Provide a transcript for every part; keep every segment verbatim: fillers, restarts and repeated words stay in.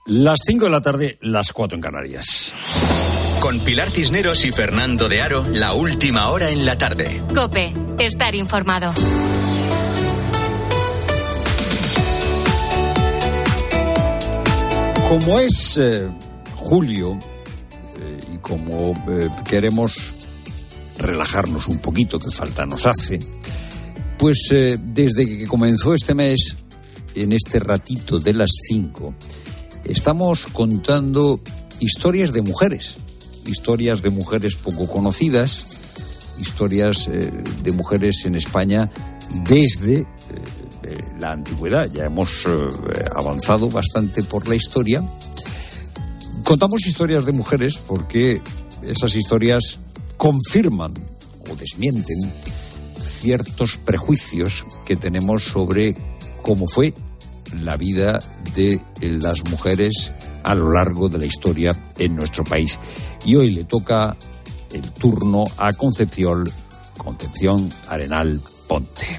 Las cinco de la tarde, las cuatro en Canarias. Con Pilar Cisneros y Fernando de Aro, la última hora en la tarde. COPE, estar informado. Como es eh, julio eh, y como eh, queremos relajarnos un poquito, que falta nos hace, pues eh, desde que comenzó este mes, en este ratito de las cinco, estamos contando historias de mujeres, historias de mujeres poco conocidas, historias eh, de mujeres en España desde eh, eh, la antigüedad. Ya hemos eh, avanzado bastante por la historia. Contamos historias de mujeres porque esas historias confirman o desmienten ciertos prejuicios que tenemos sobre cómo fue la vida de las mujeres a lo largo de la historia en nuestro país. Y hoy le toca el turno a Concepción, Concepción Arenal Ponte.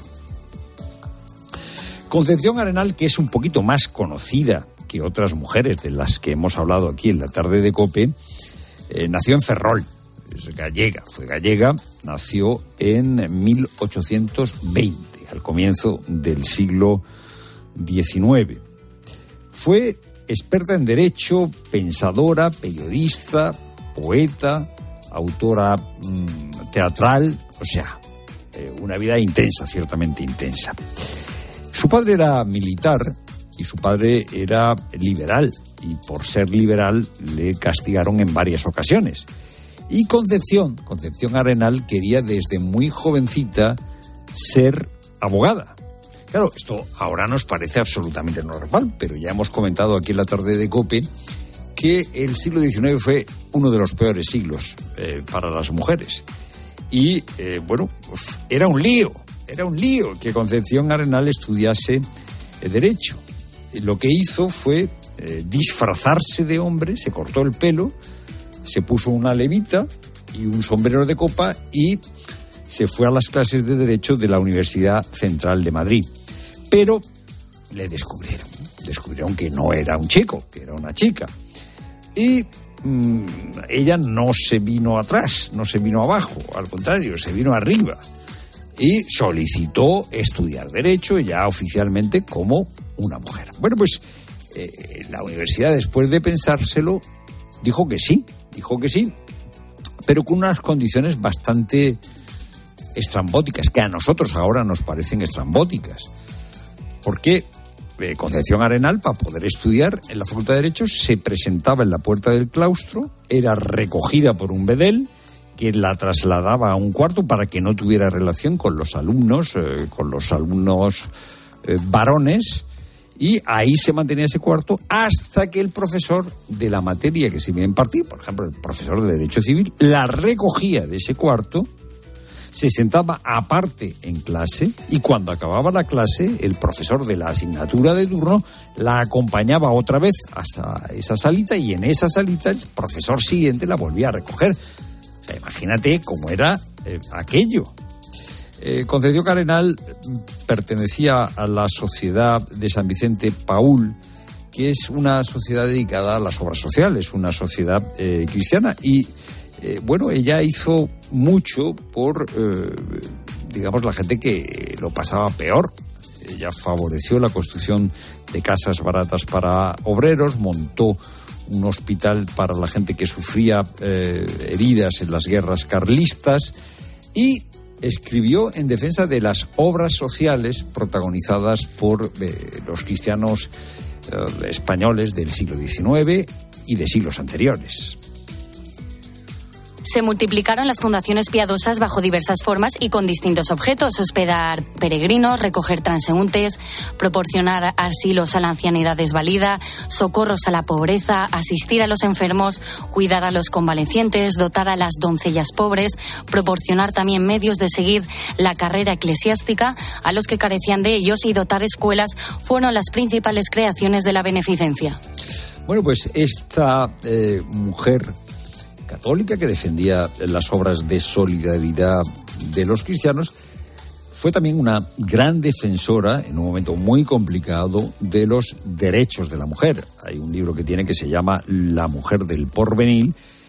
Concepción Arenal, que es un poquito más conocida que otras mujeres de las que hemos hablado aquí en la tarde de COPE, eh, nació en Ferrol, es gallega, fue gallega, nació en mil ochocientos veinte, al comienzo del siglo diecinueve. Fue experta en derecho, pensadora, periodista, poeta, autora mmm, teatral, o sea, eh, una vida intensa, ciertamente intensa. Su padre era militar y su padre era liberal, y por ser liberal le castigaron en varias ocasiones. Y Concepción, Concepción Arenal, quería desde muy jovencita ser abogada. Claro, esto ahora nos parece absolutamente normal, pero ya hemos comentado aquí en la tarde de COPE que el siglo diecinueve fue uno de los peores siglos eh, para las mujeres. Y, eh, bueno, era un lío, era un lío que Concepción Arenal estudiase eh, Derecho. Lo que hizo fue eh, disfrazarse de hombre, se cortó el pelo, se puso una levita y un sombrero de copa y se fue a las clases de Derecho de la Universidad Central de Madrid. Pero le descubrieron, descubrieron que no era un chico, que era una chica. Y mmm, ella no se vino atrás, no se vino abajo, al contrario, se vino arriba. Y solicitó estudiar Derecho ya oficialmente como una mujer. Bueno, pues eh, la universidad, después de pensárselo, dijo que sí, dijo que sí, pero con unas condiciones bastante estrambóticas, que a nosotros ahora nos parecen estrambóticas. Porque eh, Concepción Arenal, para poder estudiar en la Facultad de Derecho, se presentaba en la puerta del claustro, era recogida por un bedel que la trasladaba a un cuarto para que no tuviera relación con los alumnos, eh, con los alumnos eh, varones, y ahí se mantenía ese cuarto hasta que el profesor de la materia que se iba a impartir, por ejemplo, el profesor de Derecho Civil, la recogía de ese cuarto, se sentaba aparte en clase y cuando acababa la clase, el profesor de la asignatura de turno la acompañaba otra vez hasta esa salita y en esa salita el profesor siguiente la volvía a recoger. O sea, imagínate cómo era eh, aquello. Eh, Concepción Arenal pertenecía a la Sociedad de San Vicente Paúl, que es una sociedad dedicada a las obras sociales, una sociedad eh, cristiana. Y, eh, bueno, ella hizo mucho por, eh, digamos, la gente que lo pasaba peor. Ella favoreció la construcción de casas baratas para obreros, montó un hospital para la gente que sufría eh, heridas en las guerras carlistas y escribió en defensa de las obras sociales protagonizadas por eh, los cristianos eh, españoles del siglo diecinueve y de siglos anteriores. Se multiplicaron las fundaciones piadosas bajo diversas formas y con distintos objetos: hospedar peregrinos, recoger transeúntes, proporcionar asilos a la ancianidad desvalida, socorros a la pobreza, asistir a los enfermos, cuidar a los convalecientes, dotar a las doncellas pobres, proporcionar también medios de seguir la carrera eclesiástica a los que carecían de ellos y dotar escuelas fueron las principales creaciones de la beneficencia. Bueno, pues esta eh, mujer católica que defendía las obras de solidaridad de los cristianos, Fue también una gran defensora, en un momento muy complicado, de los derechos de la mujer. Hay un libro que tiene que se llama La mujer del porvenir,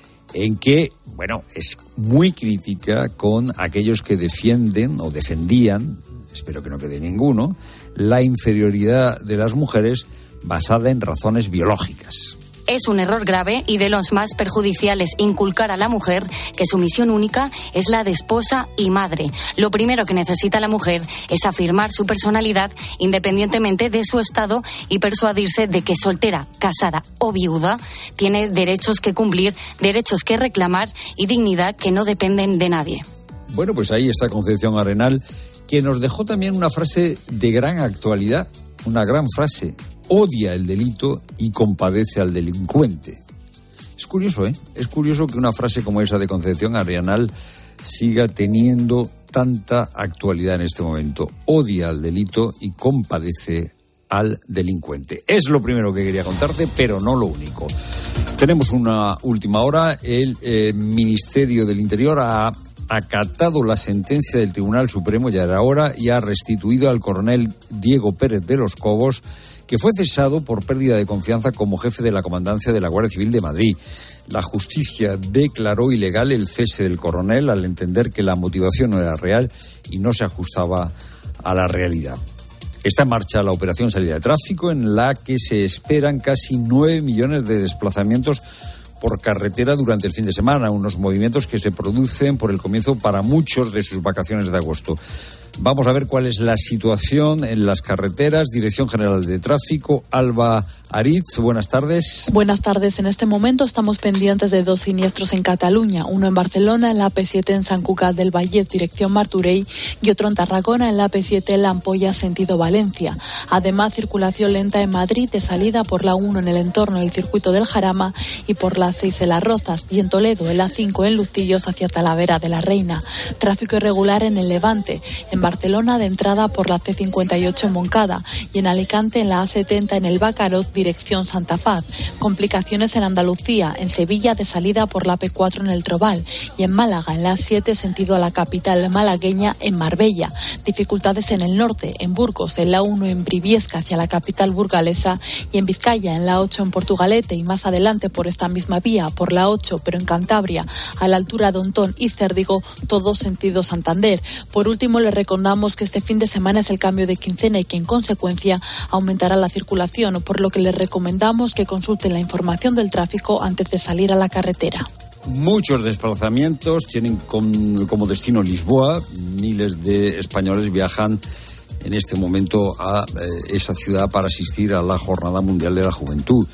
en que, bueno, es muy crítica con aquellos que defienden o defendían, espero que no quede ninguno, la inferioridad de las mujeres basada en razones biológicas. Es un error grave y de los más perjudiciales inculcar a la mujer que su misión única es la de esposa y madre. Lo primero que necesita la mujer es afirmar su personalidad independientemente de su estado y persuadirse de que soltera, casada o viuda tiene derechos que cumplir, derechos que reclamar y dignidad que no dependen de nadie. Bueno, pues ahí está Concepción Arenal, que nos dejó también una frase de gran actualidad, una gran frase. Odia el delito y compadece al delincuente. Es curioso, ¿eh? Es curioso que una frase como esa de Concepción Arenal siga teniendo tanta actualidad en este momento. Odia al delito y compadece al delincuente. Es lo primero que quería contarte, pero no lo único. Tenemos una última hora. El eh, Ministerio del Interior ha acatado la sentencia del Tribunal Supremo, ya era hora, y ha restituido al coronel Diego Pérez de los Cobos, que fue cesado por pérdida de confianza como jefe de la comandancia de la Guardia Civil de Madrid. La justicia declaró ilegal el cese del coronel al entender que la motivación no era real y no se ajustaba a la realidad. Está en marcha la operación Salida de Tráfico, en la que se esperan casi nueve millones de desplazamientos por carretera durante el fin de semana, unos movimientos que se producen por el comienzo para muchos de sus vacaciones de agosto. Vamos a ver cuál es la situación en las carreteras. Dirección General de Tráfico, Alba Aritz, buenas tardes. Buenas tardes. En este momento estamos pendientes de dos siniestros en Cataluña, uno en Barcelona, en la A P siete en Sant Cugat del Vallès, dirección Martorell, y otro en Tarragona, en la A P siete en La Ampolla, sentido Valencia. Además, circulación lenta en Madrid, de salida por la uno en el entorno del circuito del Jarama y por la seis en Las Rozas, y en Toledo, en la cinco en Lucillos hacia Talavera de la Reina. Tráfico irregular en el Levante, en Barcelona de entrada por la C cincuenta y ocho en Moncada y en Alicante en la A setenta en el Bácaroz, dirección Santa Paz. Complicaciones en Andalucía, en Sevilla de salida por la P cuatro en el Trobal y en Málaga en la A siete sentido a la capital malagueña en Marbella. Dificultades en el norte, en Burgos, en la uno en Briviesca hacia la capital burgalesa y en Vizcaya en la ocho en Portugalete y más adelante por esta misma vía, por la ocho pero en Cantabria a la altura de Ontón y Cérdigo, todo sentido Santander. Por último, le recordamos que este fin de semana es el cambio de quincena y que en consecuencia aumentará la circulación, por lo que les recomendamos que consulten la información del tráfico antes de salir a la carretera. Muchos desplazamientos tienen con, como destino Lisboa. Miles de españoles viajan en este momento a eh, esa ciudad para asistir a la Jornada Mundial de la Juventud.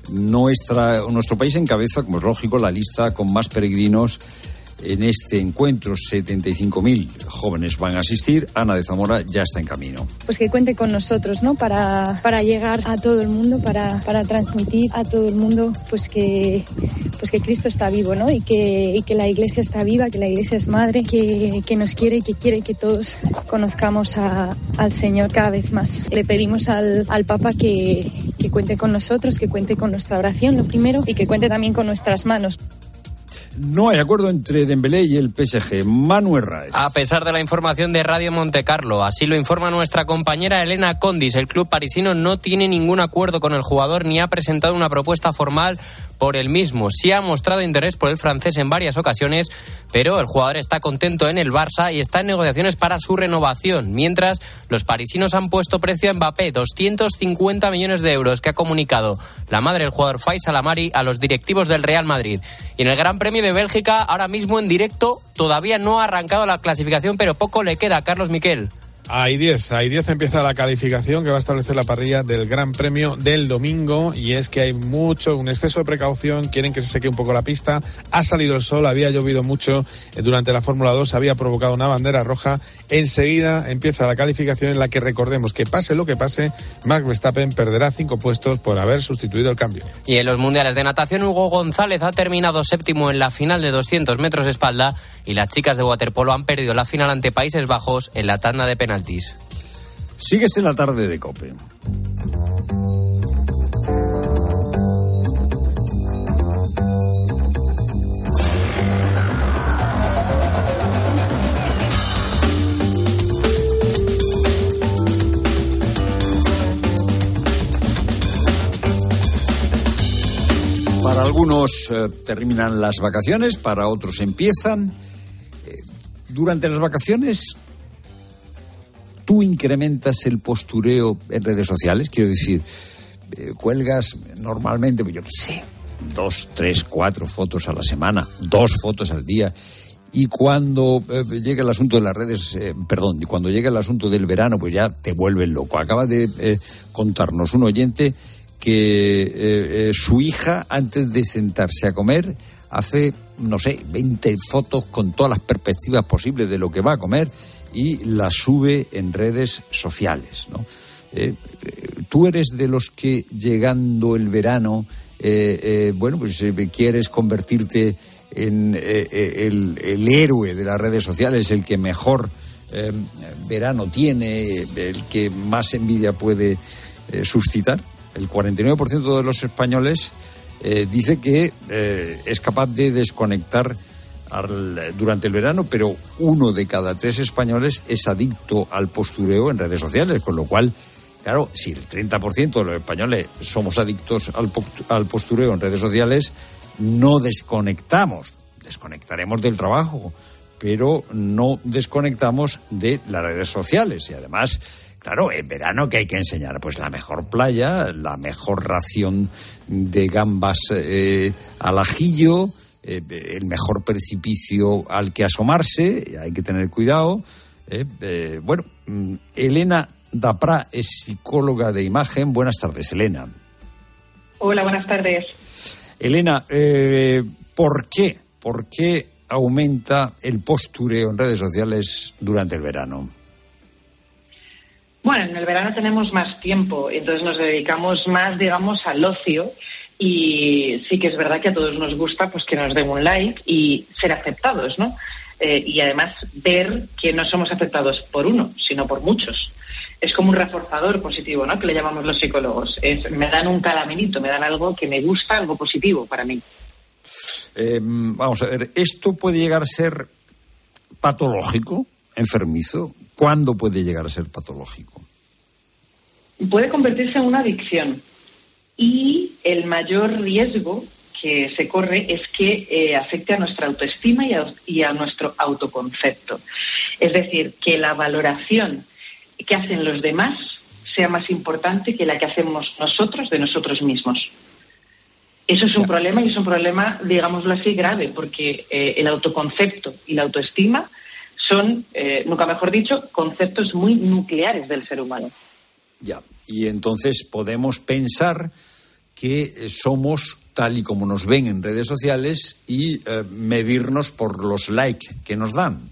Nuestra, nuestro país encabeza, como es lógico, la lista con más peregrinos en este encuentro. setenta y cinco mil jóvenes van a asistir. Ana de Zamora ya está en camino. Pues que cuente con nosotros, ¿no? Para, para llegar a todo el mundo, para, para transmitir a todo el mundo pues que, pues que Cristo está vivo, ¿no? Y que, y que la Iglesia está viva, que la Iglesia es madre, que, que nos quiere y que quiere que todos conozcamos a, al Señor cada vez más. Le pedimos al, al Papa que, que cuente con nosotros, que cuente con nuestra oración, lo primero, y que cuente también con nuestras manos. No hay acuerdo entre Dembélé y el P S G. Manuel Raez. A pesar de la información de Radio Montecarlo, así lo informa nuestra compañera Elena Condis, el club parisino no tiene ningún acuerdo con el jugador ni ha presentado una propuesta formal por el mismo. Sí ha mostrado interés por el francés en varias ocasiones, pero el jugador está contento en el Barça y está en negociaciones para su renovación. Mientras, los parisinos han puesto precio a Mbappé, doscientos cincuenta millones de euros, que ha comunicado la madre del jugador Faisal Amari a los directivos del Real Madrid. Y en el Gran Premio de Bélgica, ahora mismo en directo, todavía no ha arrancado la clasificación, pero poco le queda a Carlos Miquel. Hay diez, hay diez empieza la calificación que va a establecer la parrilla del Gran Premio del domingo, y es que hay mucho, un exceso de precaución, quieren que se seque un poco la pista, ha salido el sol, había llovido mucho durante la Fórmula dos, había provocado una bandera roja, enseguida empieza la calificación en la que recordemos que pase lo que pase, Max Verstappen perderá cinco puestos por haber sustituido el cambio. Y en los mundiales de natación, Hugo González ha terminado séptimo en la final de doscientos metros espalda y las chicas de waterpolo han perdido la final ante Países Bajos en la tanda de penaltis. Sigues en la tarde de COPE. Para algunos eh, terminan las vacaciones, para otros empiezan. Eh, durante las vacaciones, ¿tú incrementas el postureo en redes sociales? Quiero decir, eh, cuelgas normalmente, pues yo qué sé, dos, tres, cuatro fotos a la semana, dos fotos al día. Y cuando eh, llega el asunto de las redes, eh, perdón, y cuando llega el asunto del verano, pues ya te vuelves loco. Acaba de eh, contarnos un oyente que eh, eh, su hija, antes de sentarse a comer, hace, no sé, veinte fotos con todas las perspectivas posibles de lo que va a comer y las sube en redes sociales, ¿no? Eh, eh, ¿Tú eres de los que, llegando el verano, eh, eh, bueno, pues eh, quieres convertirte en eh, eh, el, el héroe de las redes sociales, el que mejor eh, verano tiene, el que más envidia puede eh, suscitar? El cuarenta y nueve por ciento de los españoles eh, dice que eh, es capaz de desconectar al, durante el verano, pero uno de cada tres españoles es adicto al postureo en redes sociales, con lo cual, claro, si el treinta por ciento de los españoles somos adictos al, al postureo en redes sociales, no desconectamos, desconectaremos del trabajo, pero no desconectamos de las redes sociales. Y además, claro, en verano, ¿qué hay que enseñar? Pues la mejor playa, la mejor ración de gambas eh, al ajillo, eh, el mejor precipicio al que asomarse, hay que tener cuidado. Eh, eh, bueno, Elena Dapra es psicóloga de imagen. Buenas tardes, Elena. Hola, buenas tardes. Elena, eh, ¿por qué? ¿Por qué aumenta el postureo en redes sociales durante el verano? Bueno, en el verano tenemos más tiempo, entonces nos dedicamos más, digamos, al ocio, y sí que es verdad que a todos nos gusta pues que nos den un like y ser aceptados, ¿no? Eh, y además ver que no somos aceptados por uno, sino por muchos. Es como un reforzador positivo, ¿no?, que le llamamos los psicólogos. Es, me dan un caramelito, me dan algo que me gusta, algo positivo para mí. Eh, vamos a ver, ¿esto puede llegar a ser patológico, enfermizo? ¿Cuándo puede llegar a ser patológico? Puede convertirse en una adicción. Y el mayor riesgo que se corre es que eh, afecte a nuestra autoestima y a, y a nuestro autoconcepto. Es decir, que la valoración que hacen los demás sea más importante que la que hacemos nosotros de nosotros mismos. Eso es un problema, y es un problema, digámoslo así, grave, porque eh, el autoconcepto y la autoestima son, eh, nunca mejor dicho, conceptos muy nucleares del ser humano. Ya, y entonces podemos pensar que somos tal y como nos ven en redes sociales y eh, medirnos por los likes que nos dan.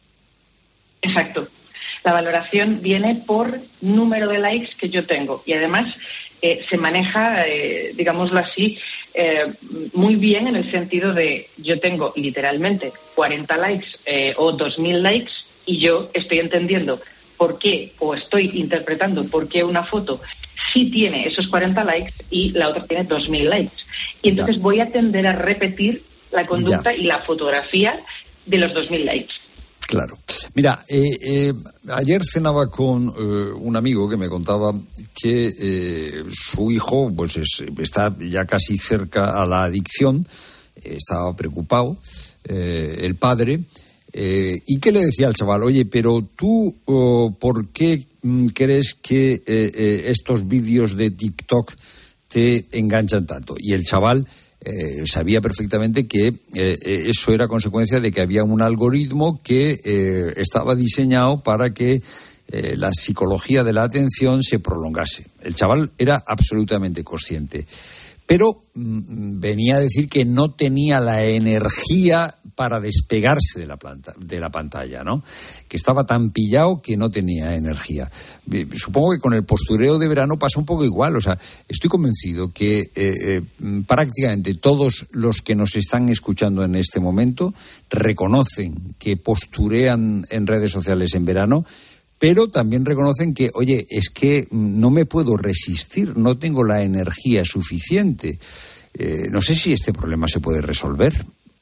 Exacto. La valoración viene por número de likes que yo tengo, y además eh, se maneja, eh, digámoslo así, eh, muy bien, en el sentido de yo tengo literalmente cuarenta likes eh, o dos mil likes, y yo estoy entendiendo por qué, o estoy interpretando por qué una foto sí tiene esos cuarenta likes y la otra tiene dos mil likes. Y entonces ya voy a tender a repetir la conducta ya y la fotografía de los dos mil likes. Claro. Mira, eh, eh, ayer cenaba con eh, un amigo que me contaba que eh, su hijo pues es, está ya casi cerca a la adicción, eh, estaba preocupado, eh, el padre, eh, y que le decía al chaval: oye, pero tú, oh, ¿por qué mm, crees que eh, eh, estos vídeos de TikTok te enganchan tanto? Y el chaval Eh, sabía perfectamente que eh, eso era consecuencia de que había un algoritmo que eh, estaba diseñado para que eh, la psicología de la atención se prolongase. El chaval era absolutamente consciente, pero mm, venía a decir que no tenía la energía para despegarse de la, planta, de la pantalla, ¿no? Que estaba tan pillado que no tenía energía. Supongo que con el postureo de verano pasa un poco igual. O sea, estoy convencido que eh, eh, prácticamente todos los que nos están escuchando en este momento reconocen que posturean en redes sociales en verano, pero también reconocen que, oye, es que no me puedo resistir, no tengo la energía suficiente. Eh, no sé si este problema se puede resolver.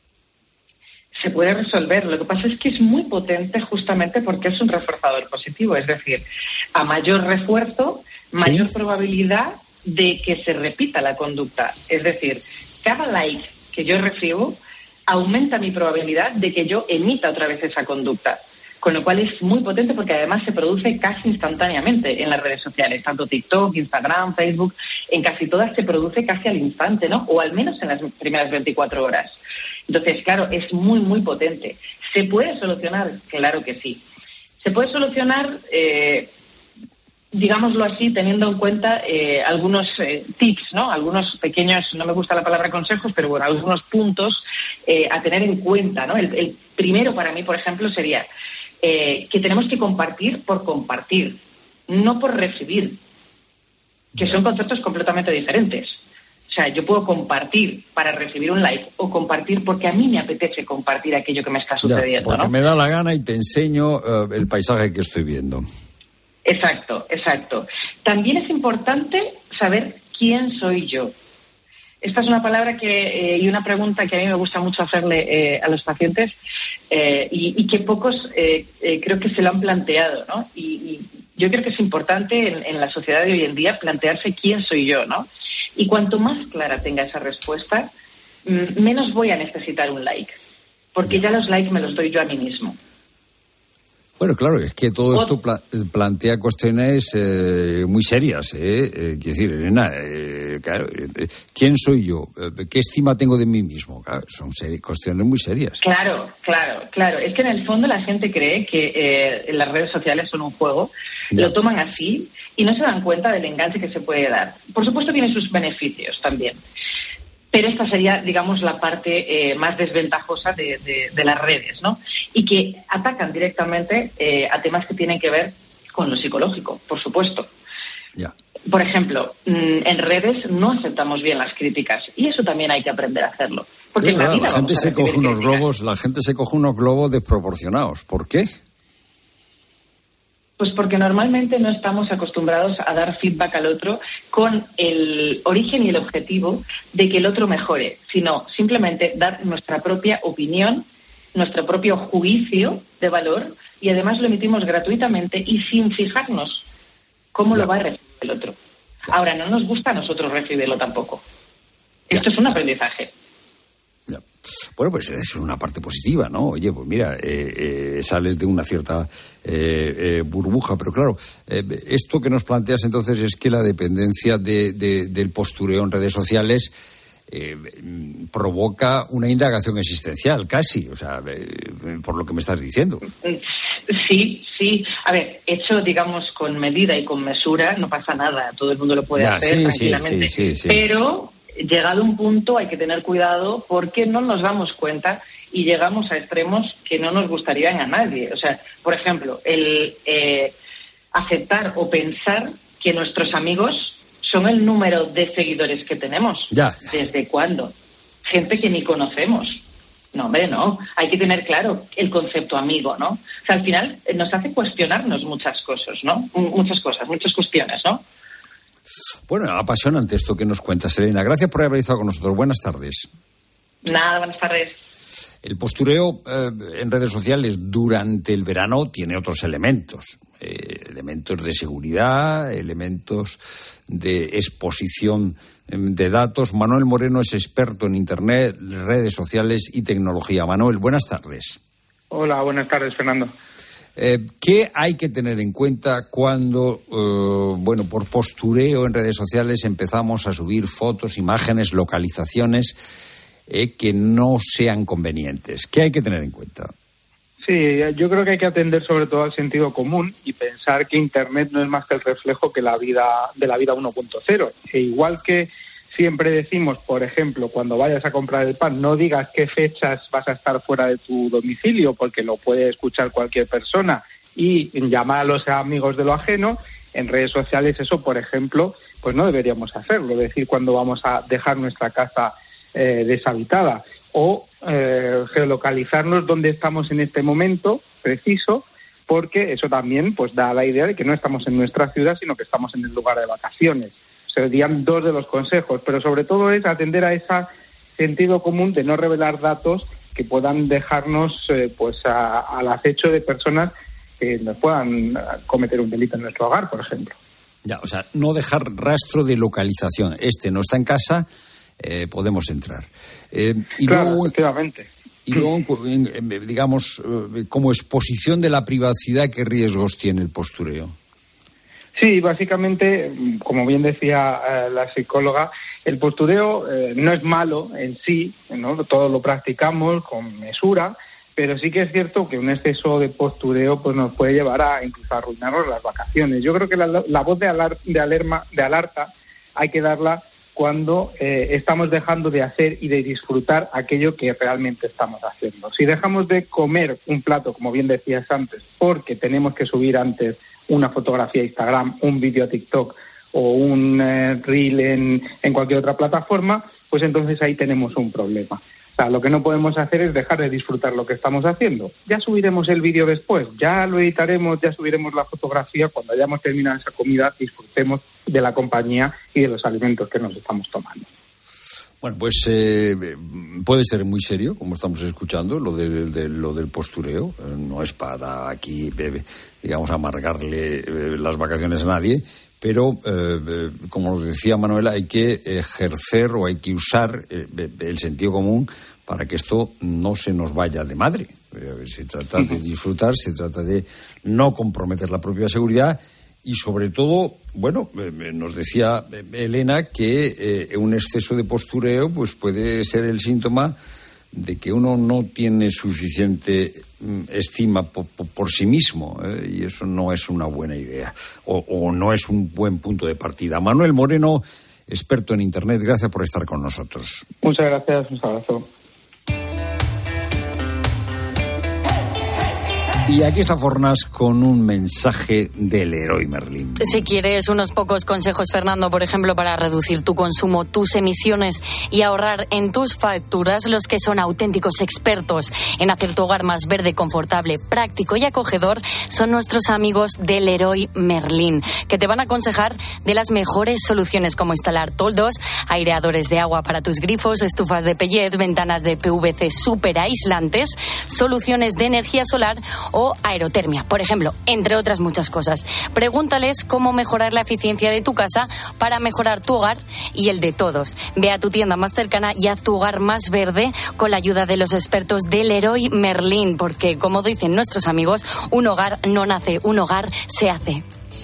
Se puede resolver. Lo que pasa es que es muy potente, justamente porque es un reforzador positivo. Es decir, a mayor refuerzo, mayor ¿sí? probabilidad de que se repita la conducta. Es decir, cada like que yo recibo aumenta mi probabilidad de que yo emita otra vez esa conducta. Con lo cual es muy potente porque además se produce casi instantáneamente en las redes sociales, tanto TikTok, Instagram, Facebook, en casi todas se produce casi al instante, ¿no? O al menos en las primeras veinticuatro horas. Entonces, claro, es muy, muy potente. ¿Se puede solucionar? Claro que sí. Se puede solucionar, eh, digámoslo así, teniendo en cuenta eh, algunos eh, tips, ¿no? Algunos pequeños, no me gusta la palabra consejos, pero bueno, algunos puntos eh, a tener en cuenta, ¿no? El, el primero para mí, por ejemplo, sería Eh, que tenemos que compartir por compartir, no por recibir, que son conceptos completamente diferentes. O sea, yo puedo compartir para recibir un like o compartir porque a mí me apetece compartir aquello que me está sucediendo, ya, porque ¿no? me da la gana y te enseño uh, el paisaje que estoy viendo. Exacto, exacto. También es importante saber quién soy yo. Esta es una palabra que eh, y una pregunta que a mí me gusta mucho hacerle eh, a los pacientes eh, y, y que pocos eh, eh, creo que se lo han planteado, ¿no? Y, y yo creo que es importante en, en la sociedad de hoy en día plantearse quién soy yo, ¿no? Y cuanto más clara tenga esa respuesta, m- menos voy a necesitar un like, porque ya los likes me los doy yo a mí mismo. Bueno, claro, es que todo esto pla- plantea cuestiones eh, muy serias, ¿eh? eh quiero decir, Elena, eh, claro, eh, ¿quién soy yo? ¿Qué estima tengo de mí mismo? Claro, son seri- cuestiones muy serias. Claro, claro, claro. Es que en el fondo la gente cree que eh, las redes sociales son un juego, ya. Lo toman así y no se dan cuenta del enganche que se puede dar. Por supuesto tiene sus beneficios también. Pero esta sería, digamos, la parte eh, más desventajosa de, de, de las redes, ¿no? Y que atacan directamente eh, a temas que tienen que ver con lo psicológico, por supuesto. Ya. Por ejemplo, en redes no aceptamos bien las críticas y eso también hay que aprender a hacerlo. Porque sí, en la, claro, vida la gente vamos a se coge recibir unos críticas. globos, la gente se coge unos globos desproporcionados. ¿Por qué? Pues porque normalmente no estamos acostumbrados a dar feedback al otro con el origen y el objetivo de que el otro mejore, sino simplemente dar nuestra propia opinión, nuestro propio juicio de valor y además lo emitimos gratuitamente y sin fijarnos cómo ya. Lo va a recibir el otro. Ya. Ahora, no nos gusta a nosotros recibirlo tampoco. Ya. Esto es un aprendizaje. Ya. Bueno, pues es una parte positiva, ¿no? Oye, pues mira, eh, eh, sales de una cierta eh, eh, burbuja, pero claro, eh, esto que nos planteas entonces es que la dependencia de, de, del postureo en redes sociales eh, provoca una indagación existencial, casi, o sea, eh, por lo que me estás diciendo. Sí, sí. A ver, hecho, digamos, con medida y con mesura, no pasa nada, todo el mundo lo puede ya, hacer sí, tranquilamente, sí, sí, sí. pero llegado un punto hay que tener cuidado porque no nos damos cuenta y llegamos a extremos que no nos gustarían a nadie. O sea, por ejemplo, el eh, aceptar o pensar que nuestros amigos son el número de seguidores que tenemos. Ya. ¿Desde cuándo? Gente que ni conocemos. No, hombre, no. Hay que tener claro el concepto amigo, ¿no? O sea, al final nos hace cuestionarnos muchas cosas, ¿no? Muchas cosas, muchas cuestiones, ¿no? Bueno, apasionante esto que nos cuentas, Elena. Gracias por haber estado con nosotros. Buenas tardes. Nada, buenas tardes. El postureo eh, en redes sociales durante el verano tiene otros elementos. Eh, elementos de seguridad, elementos de exposición de datos. Manuel Moreno es experto en Internet, redes sociales y tecnología. Manuel, buenas tardes. Hola, buenas tardes, Fernando. Eh, ¿Qué hay que tener en cuenta cuando, eh, bueno, por postureo en redes sociales empezamos a subir fotos, imágenes, localizaciones eh, que no sean convenientes? ¿Qué hay que tener en cuenta? Sí, yo creo que hay que atender sobre todo al sentido común y pensar que Internet no es más que el reflejo que la vida de la vida uno punto cero. E igual que siempre decimos, por ejemplo, cuando vayas a comprar el pan, no digas qué fechas vas a estar fuera de tu domicilio, porque lo puede escuchar cualquier persona y llamar a los amigos de lo ajeno. En redes sociales eso, por ejemplo, pues no deberíamos hacerlo, decir cuando vamos a dejar nuestra casa eh, deshabitada o eh, geolocalizarnos dónde estamos en este momento preciso, porque eso también pues da la idea de que no estamos en nuestra ciudad, sino que estamos en el lugar de vacaciones. Serían dos de los consejos, pero sobre todo es atender a ese sentido común de no revelar datos que puedan dejarnos eh, pues a, al acecho de personas que nos puedan cometer un delito en nuestro hogar, por ejemplo. Ya, o sea, no dejar rastro de localización. Este no está en casa, eh, podemos entrar. Eh, y claro, luego, efectivamente. Y luego, digamos, como exposición de la privacidad, ¿qué riesgos tiene el postureo? Sí, básicamente, como bien decía eh, la psicóloga, el postureo eh, no es malo en sí, ¿no? Todos lo practicamos con mesura, pero sí que es cierto que un exceso de postureo pues nos puede llevar a incluso a arruinarnos las vacaciones. Yo creo que la, la voz de, alar, de, alerma, de alerta hay que darla cuando eh, estamos dejando de hacer y de disfrutar aquello que realmente estamos haciendo. Si dejamos de comer un plato, como bien decías antes, porque tenemos que subir antes una fotografía a Instagram, un vídeo a TikTok o un eh, reel en, en cualquier otra plataforma, pues entonces ahí tenemos un problema. O sea, lo que no podemos hacer es dejar de disfrutar lo que estamos haciendo. Ya subiremos el vídeo después, ya lo editaremos, ya subiremos la fotografía. Cuando hayamos terminado esa comida, disfrutemos de la compañía y de los alimentos que nos estamos tomando. Bueno, pues eh, puede ser muy serio, como estamos escuchando, lo, de, de, lo del postureo. Eh, no es para aquí, eh, digamos, amargarle eh, las vacaciones a nadie, pero, eh, como nos decía Manuela, hay que ejercer o hay que usar eh, el sentido común para que esto no se nos vaya de madre. Eh, se trata de disfrutar, se trata de no comprometer la propia seguridad. Y sobre todo, bueno, eh, nos decía Elena que eh, un exceso de postureo pues puede ser el síntoma de que uno no tiene suficiente mm, estima por, por, por sí mismo, eh, y eso no es una buena idea o, o no es un buen punto de partida. Manuel Moreno, experto en Internet, gracias por estar con nosotros. Muchas gracias, un abrazo. Y aquí está Fornas con un mensaje del Leroy Merlin. Si quieres unos pocos consejos, Fernando, por ejemplo, para reducir tu consumo, tus emisiones y ahorrar en tus facturas, los que son auténticos expertos en hacer tu hogar más verde, confortable, práctico y acogedor, son nuestros amigos del Leroy Merlin, que te van a aconsejar de las mejores soluciones, como instalar toldos, aireadores de agua para tus grifos, estufas de pellet, ventanas de P V C súper aislantes, soluciones de energía solar o aerotermia, por ejemplo, entre otras muchas cosas. Pregúntales cómo mejorar la eficiencia de tu casa para mejorar tu hogar y el de todos. Ve a tu tienda más cercana y haz tu hogar más verde con la ayuda de los expertos del Leroy Merlin, porque, como dicen nuestros amigos, un hogar no nace, un hogar se hace.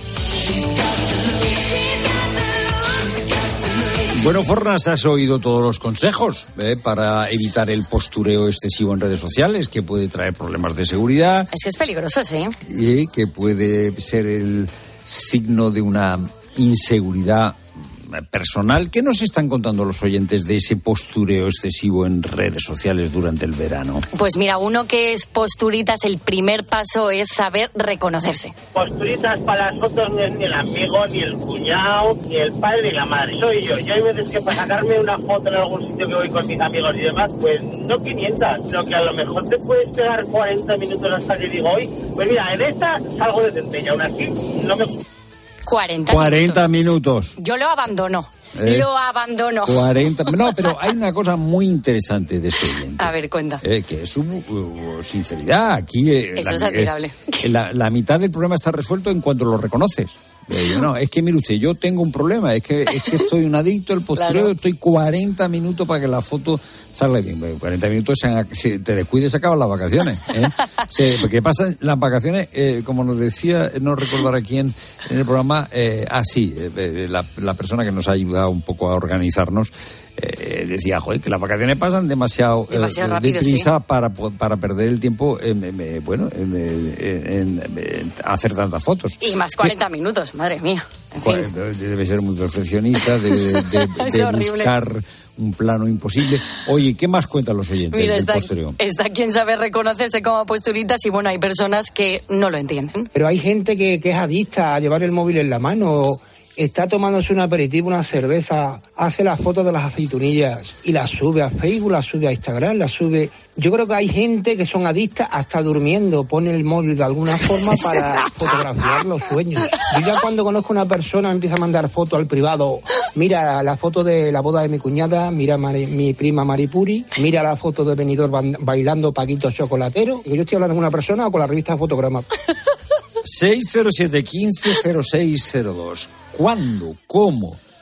Bueno, Fornas, has oído todos los consejos eh, para evitar el postureo excesivo en redes sociales, que puede traer problemas de seguridad. Es que es peligroso, sí. Y que puede ser el signo de una inseguridad personal. ¿Qué nos están contando los oyentes de ese postureo excesivo en redes sociales durante el verano? Pues mira, uno que es posturitas, el primer paso es saber reconocerse. Posturitas para las fotos no es ni el amigo, ni el cuñado, ni el padre, ni la madre. Soy yo. Yo hay veces que para sacarme una foto en algún sitio que voy con mis amigos y demás, pues no quinientas, sino que a lo mejor te puedes pegar cuarenta minutos hasta que digo, hoy, pues mira, en esta salgo de centella, aún así no me... cuarenta, cuarenta minutos. Yo lo abandono. ¿Eh? Lo abandono. cuarenta. No, pero hay una cosa muy interesante de este oyente. A ver, cuenta. Eh, que es su uh, sinceridad. Aquí. Eh, Eso la, es admirable. Eh, la, la mitad del problema está resuelto en cuanto lo reconoces. Eh, no, es que mire usted, yo tengo un problema, es que es que estoy un adicto al postureo, claro. Estoy cuarenta minutos para que la foto salga bien. cuarenta minutos, si te descuides, se acaban las vacaciones. ¿eh? Sí, porque pasa las vacaciones, eh, como nos decía, no recordar a quién en el programa, eh, ah, sí, eh, la, la persona que nos ha ayudado un poco a organizarnos, eh, decía, joder, que las vacaciones pasan demasiado, demasiado eh, rápido, deprisa, sí. para, para perder el tiempo en, en, en, bueno, en, en, en, en hacer tantas fotos. Y más cuarenta minutos, madre mía. En fin. Debe ser muy perfeccionista, debe de, de, de buscar un plano imposible. Oye, ¿qué más cuentan los oyentes Mira, del está, postureo? Está quien sabe reconocerse como posturitas y bueno, hay personas que no lo entienden. Pero hay gente que, que es adicta a llevar el móvil en la mano. Está tomándose un aperitivo, una cerveza, hace las fotos de las aceitunillas y las sube a Facebook, las sube a Instagram, las sube... Yo creo que hay gente que son adictas hasta durmiendo, pone el móvil de alguna forma para fotografiar los sueños. Yo ya cuando conozco a una persona me empieza a mandar fotos al privado. Mira la foto de la boda de mi cuñada, mira Mari, mi prima Maripuri, mira la foto de Benidorm bailando Paquito Chocolatero. Yo estoy hablando con una persona o con la revista Fotograma. seis cero siete, uno cinco cero seis cero dos. ¿Cuándo? ¿Cómo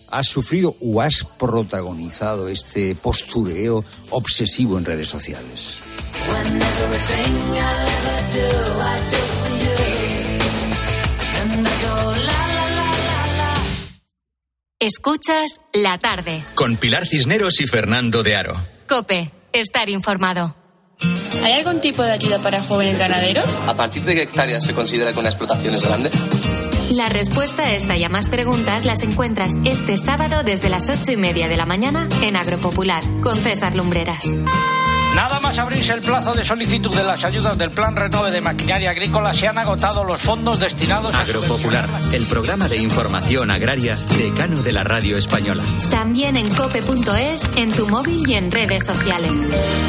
¿Has sufrido o has protagonizado este postureo obsesivo en redes sociales? Escuchas La Tarde. Con Pilar Cisneros y Fernando de Aro. COPE. Estar informado. ¿Hay algún tipo de ayuda para jóvenes ganaderos? ¿A partir de qué hectáreas se considera que una explotación es grande? La respuesta a esta y a más preguntas las encuentras este sábado desde las ocho y media de la mañana en Agropopular, con César Lumbreras. Nada más abrirse el plazo de solicitud de las ayudas del Plan Renove de Maquinaria Agrícola, se han agotado los fondos destinados a... Agropopular, el programa de información agraria decano de la radio española. También en cope punto es, en tu móvil y en redes sociales.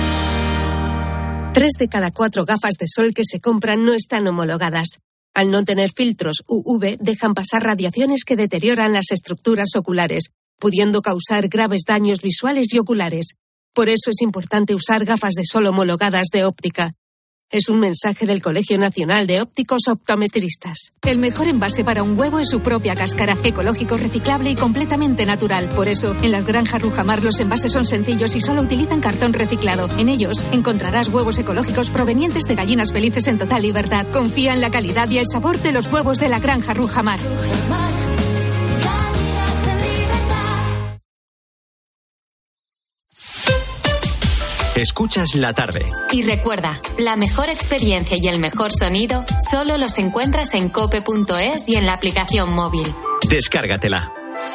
Tres de cada cuatro gafas de sol que se compran no están homologadas. Al no tener filtros U V, dejan pasar radiaciones que deterioran las estructuras oculares, pudiendo causar graves daños visuales y oculares. Por eso es importante usar gafas de sol homologadas de óptica. Es un mensaje del Colegio Nacional de Ópticos Optometristas. El mejor envase para un huevo es su propia cáscara, ecológico, reciclable y completamente natural. Por eso, en las granjas Rujamar los envases son sencillos y solo utilizan cartón reciclado. En ellos encontrarás huevos ecológicos provenientes de gallinas felices en total libertad. Confía en la calidad y el sabor de los huevos de la granja Rujamar. Escuchas La Tarde. Y recuerda, la mejor experiencia y el mejor sonido solo los encuentras en cope punto es y en la aplicación móvil. Descárgatela.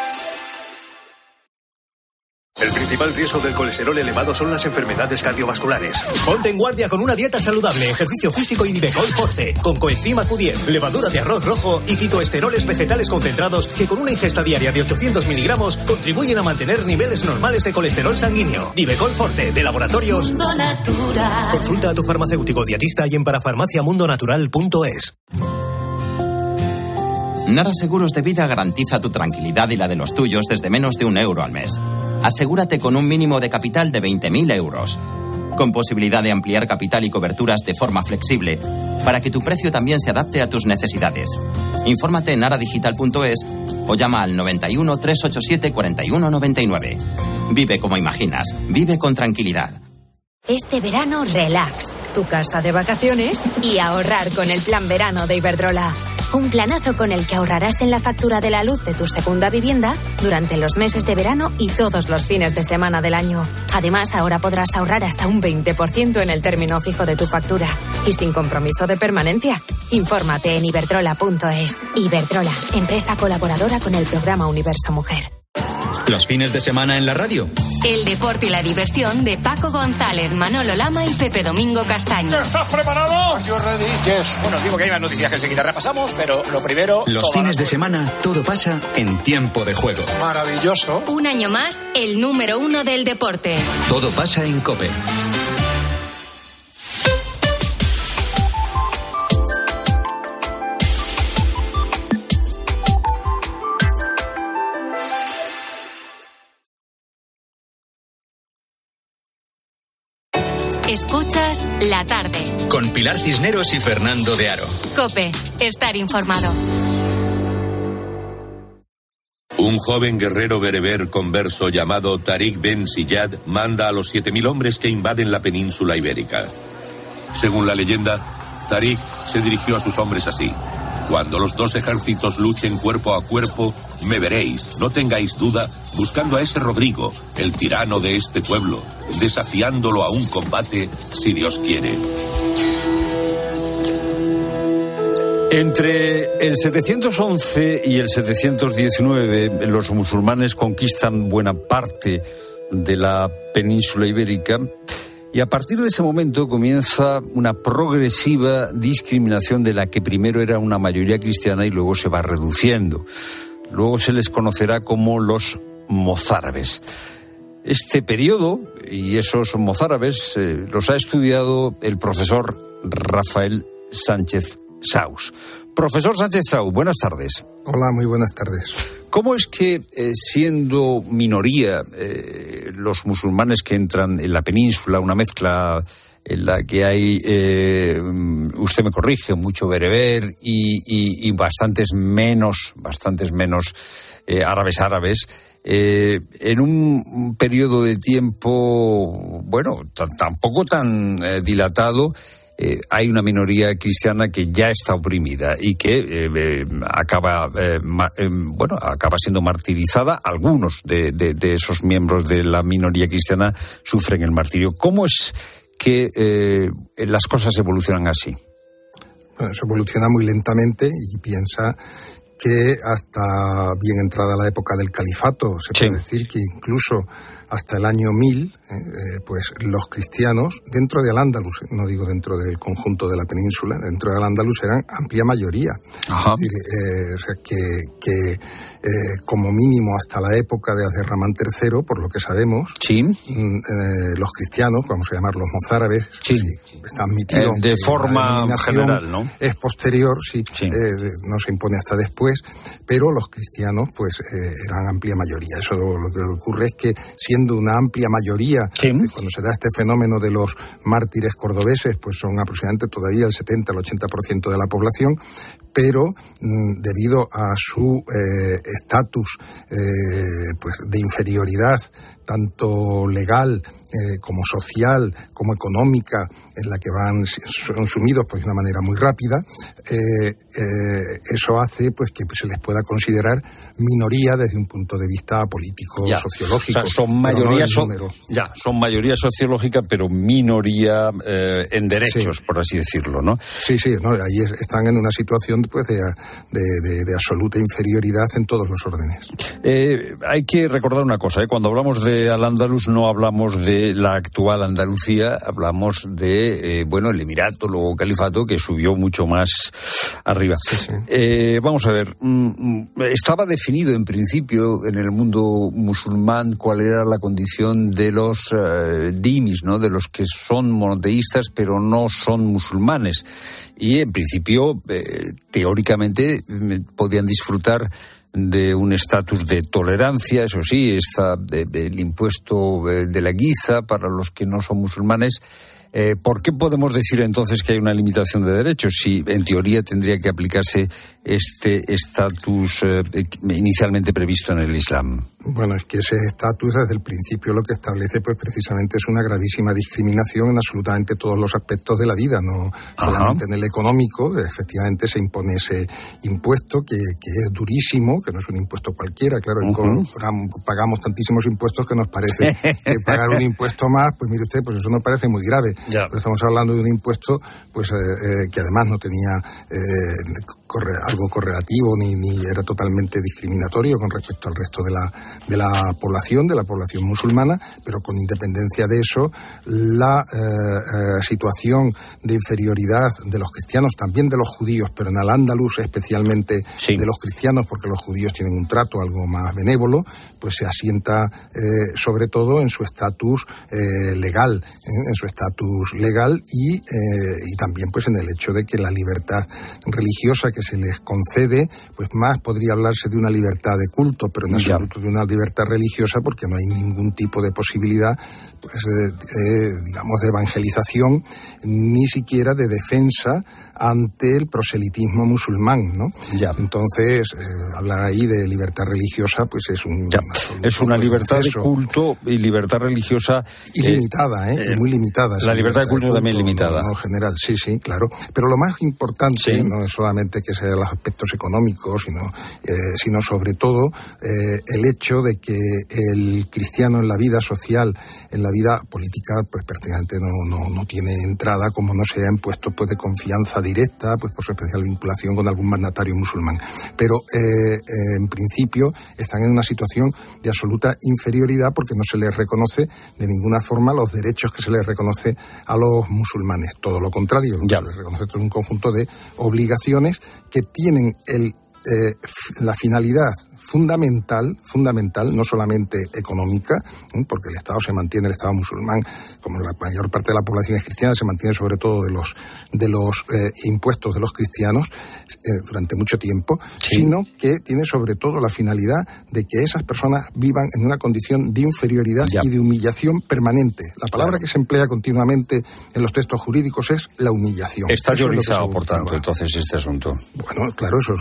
El principal riesgo del colesterol elevado son las enfermedades cardiovasculares. Ponte en guardia con una dieta saludable, ejercicio físico y Nivecol Forte, con coenzima Q diez, levadura de arroz rojo y fitoesteroles vegetales concentrados que con una ingesta diaria de ochocientos miligramos contribuyen a mantener niveles normales de colesterol sanguíneo. Nivecol Forte, de Laboratorios Mundo Natural. Consulta a tu farmacéutico dietista y en parafarmaciamundonatural punto es. Nara Seguros de Vida garantiza tu tranquilidad y la de los tuyos desde menos de un euro al mes. Asegúrate con un mínimo de capital de veinte mil euros. Con posibilidad de ampliar capital y coberturas de forma flexible, para que tu precio también se adapte a tus necesidades. Infórmate en naradigital punto es o llama al noventa y uno, trescientos ochenta y siete, cuarenta y uno noventa y nueve. Vive como imaginas, vive con tranquilidad. Este verano, relax, tu casa de vacaciones y ahorrar con el plan verano de Iberdrola. Un planazo con el que ahorrarás en la factura de la luz de tu segunda vivienda durante los meses de verano y todos los fines de semana del año. Además, ahora podrás ahorrar hasta un veinte por ciento en el término fijo de tu factura y sin compromiso de permanencia. Infórmate en iberdrola punto es. Iberdrola, empresa colaboradora con el programa Universo Mujer. Los fines de semana en la radio. El deporte y la diversión de Paco González, Manolo Lama y Pepe Domingo Castaño. ¿Estás preparado? Yo ready. Yes. Bueno, digo que hay más noticias que enseguida repasamos, pero lo primero... Los fines de semana, todo pasa en tiempo de juego. Maravilloso. Un año más, el número uno del deporte. Todo pasa en COPE. Escuchas La Tarde. Con Pilar Cisneros y Fernando de Aro. COPE. Estar informado. Un joven guerrero bereber converso llamado Tariq Ben Ziyad manda a los siete mil hombres que invaden la península ibérica. Según la leyenda, Tariq se dirigió a sus hombres así: cuando los dos ejércitos luchen cuerpo a cuerpo, me veréis, no tengáis duda, buscando a ese Rodrigo, el tirano de este pueblo, desafiándolo a un combate, si Dios quiere. Entre el setecientos once y el setecientos diecinueve, los musulmanes conquistan buena parte de la península ibérica y a partir de ese momento comienza una progresiva discriminación de la que primero era una mayoría cristiana y luego se va reduciendo. Luego se les conocerá como los mozárabes. Este periodo y esos mozárabes eh, los ha estudiado el profesor Rafael Sánchez Saus. Profesor Sánchez Saus, buenas tardes. Hola, muy buenas tardes. ¿Cómo es que, eh, siendo minoría, eh, los musulmanes que entran en la península, una mezcla en la que hay, eh, usted me corrige, mucho bereber y, y, y bastantes menos, bastantes menos eh, árabes árabes, eh, en un periodo de tiempo, bueno, t- tampoco tan eh, dilatado, eh, hay una minoría cristiana que ya está oprimida y que eh, eh, acaba, eh, ma- eh, bueno, acaba siendo martirizada. Algunos de, de, de esos miembros de la minoría cristiana sufren el martirio. ¿Cómo es que eh, las cosas evolucionan así? Bueno, eso evoluciona muy lentamente y piensa que hasta bien entrada la época del califato, se puede sí. decir que incluso hasta el año mil, eh, pues los cristianos dentro de Al-Ándalus, no digo dentro del conjunto de la península, dentro de Al-Ándalus eran amplia mayoría. Ajá. Es decir, eh, o sea, que, que eh, como mínimo hasta la época de Abderramán tercero, por lo que sabemos, sí. eh, los cristianos, vamos a llamarlos mozárabes, sí. sí, está admitido. Eh, de forma general, ¿no? Es posterior, sí, sí. Eh, no se impone hasta después, pero los cristianos pues eh, eran amplia mayoría. Eso lo, lo que ocurre es que siendo una amplia mayoría, sí. eh, cuando se da este fenómeno de los mártires cordobeses, pues son aproximadamente todavía el setenta al ochenta por ciento de la población, pero mmm, debido a su estatus eh, eh, pues de inferioridad, tanto legal eh, como social, como económica, en la que van son sumidos pues, de una manera muy rápida, eh, eh, eso hace pues que se les pueda considerar minoría desde un punto de vista político, ya. sociológico. O sea, son mayoría, no son, ya, son mayoría sociológica, pero minoría eh, en derechos, sí. por así decirlo, ¿no? Sí, sí, no, ahí están en una situación pues, de, de, de, de absoluta inferioridad en todos los órdenes. Eh, hay que recordar una cosa, ¿eh? Cuando hablamos de Al-Ándalus no hablamos de la actual Andalucía, hablamos de, eh, bueno, el Emirato, luego Califato, que subió mucho más arriba. Sí, sí. Eh, vamos a ver, estaba definido en principio en el mundo musulmán cuál era la condición de los eh, dimis, ¿no? De los que son monoteístas pero no son musulmanes. Y en principio, eh, teóricamente, podían disfrutar de un estatus de tolerancia, eso sí, está de, de, el impuesto de, de la guiza para los que no son musulmanes. Eh, ¿Por qué podemos decir entonces que hay una limitación de derechos si en teoría tendría que aplicarse este estatus eh, inicialmente previsto en el Islam? Bueno, es que ese estatus desde el principio lo que establece pues precisamente es una gravísima discriminación en absolutamente todos los aspectos de la vida, no solamente en el económico. Efectivamente se impone ese impuesto que, que es durísimo, que no es un impuesto cualquiera, claro, uh-huh. pagamos tantísimos impuestos que nos parece que pagar un impuesto más, pues mire usted, pues eso nos parece muy grave. Ya. Pero estamos hablando de un impuesto pues eh, eh, que además no tenía eh, corre, algo correlativo ni, ni era totalmente discriminatorio con respecto al resto de la, de la población, de la población musulmana, pero con independencia de eso, la eh, eh, situación de inferioridad de los cristianos, también de los judíos, pero en Al-Ándalus especialmente sí. de los cristianos, porque los judíos tienen un trato algo más benévolo, pues se asienta eh, sobre todo en su estatus eh, legal, en, en su estatus legal y, eh, y también pues en el hecho de que la libertad religiosa que se les concede, pues más podría hablarse de una libertad de culto, pero en absoluto de una libertad religiosa, porque no hay ningún tipo de posibilidad, pues eh, eh, digamos, de evangelización, ni siquiera de defensa ante el proselitismo musulmán, ¿no? Ya. Entonces, eh, hablar ahí de libertad religiosa, pues es un absoluto, es una pues, libertad exceso. de culto y libertad religiosa ilimitada, eh, eh, muy limitada. La libertad de culto, de culto también limitada. No, no, general, sí, sí, claro. Pero lo más importante sí. no es solamente que sean los aspectos económicos, sino, eh, sino sobre todo eh, el hecho de que el cristiano en la vida social, en la vida política, pues prácticamente no, no, no tiene entrada, como no se ha impuesto pues de confianza directa, pues por su especial vinculación con algún mandatario musulmán. Pero eh, eh, en principio están en una situación de absoluta inferioridad porque no se les reconoce de ninguna forma los derechos que se les reconoce a los musulmanes. Todo lo contrario, lo que se les reconoce es un conjunto de obligaciones que tienen el Eh, la finalidad fundamental, fundamental, no solamente económica, ¿eh? porque el Estado se mantiene, el Estado musulmán, como la mayor parte de la población es cristiana, se mantiene sobre todo de los de los eh, impuestos de los cristianos eh, durante mucho tiempo, sí. sino que tiene sobre todo la finalidad de que esas personas vivan en una condición de inferioridad ya. y de humillación permanente. La palabra claro. que se emplea continuamente en los textos jurídicos es la humillación. Está teorizado, por tanto, entonces, este asunto. Bueno, claro, eso es un estatuto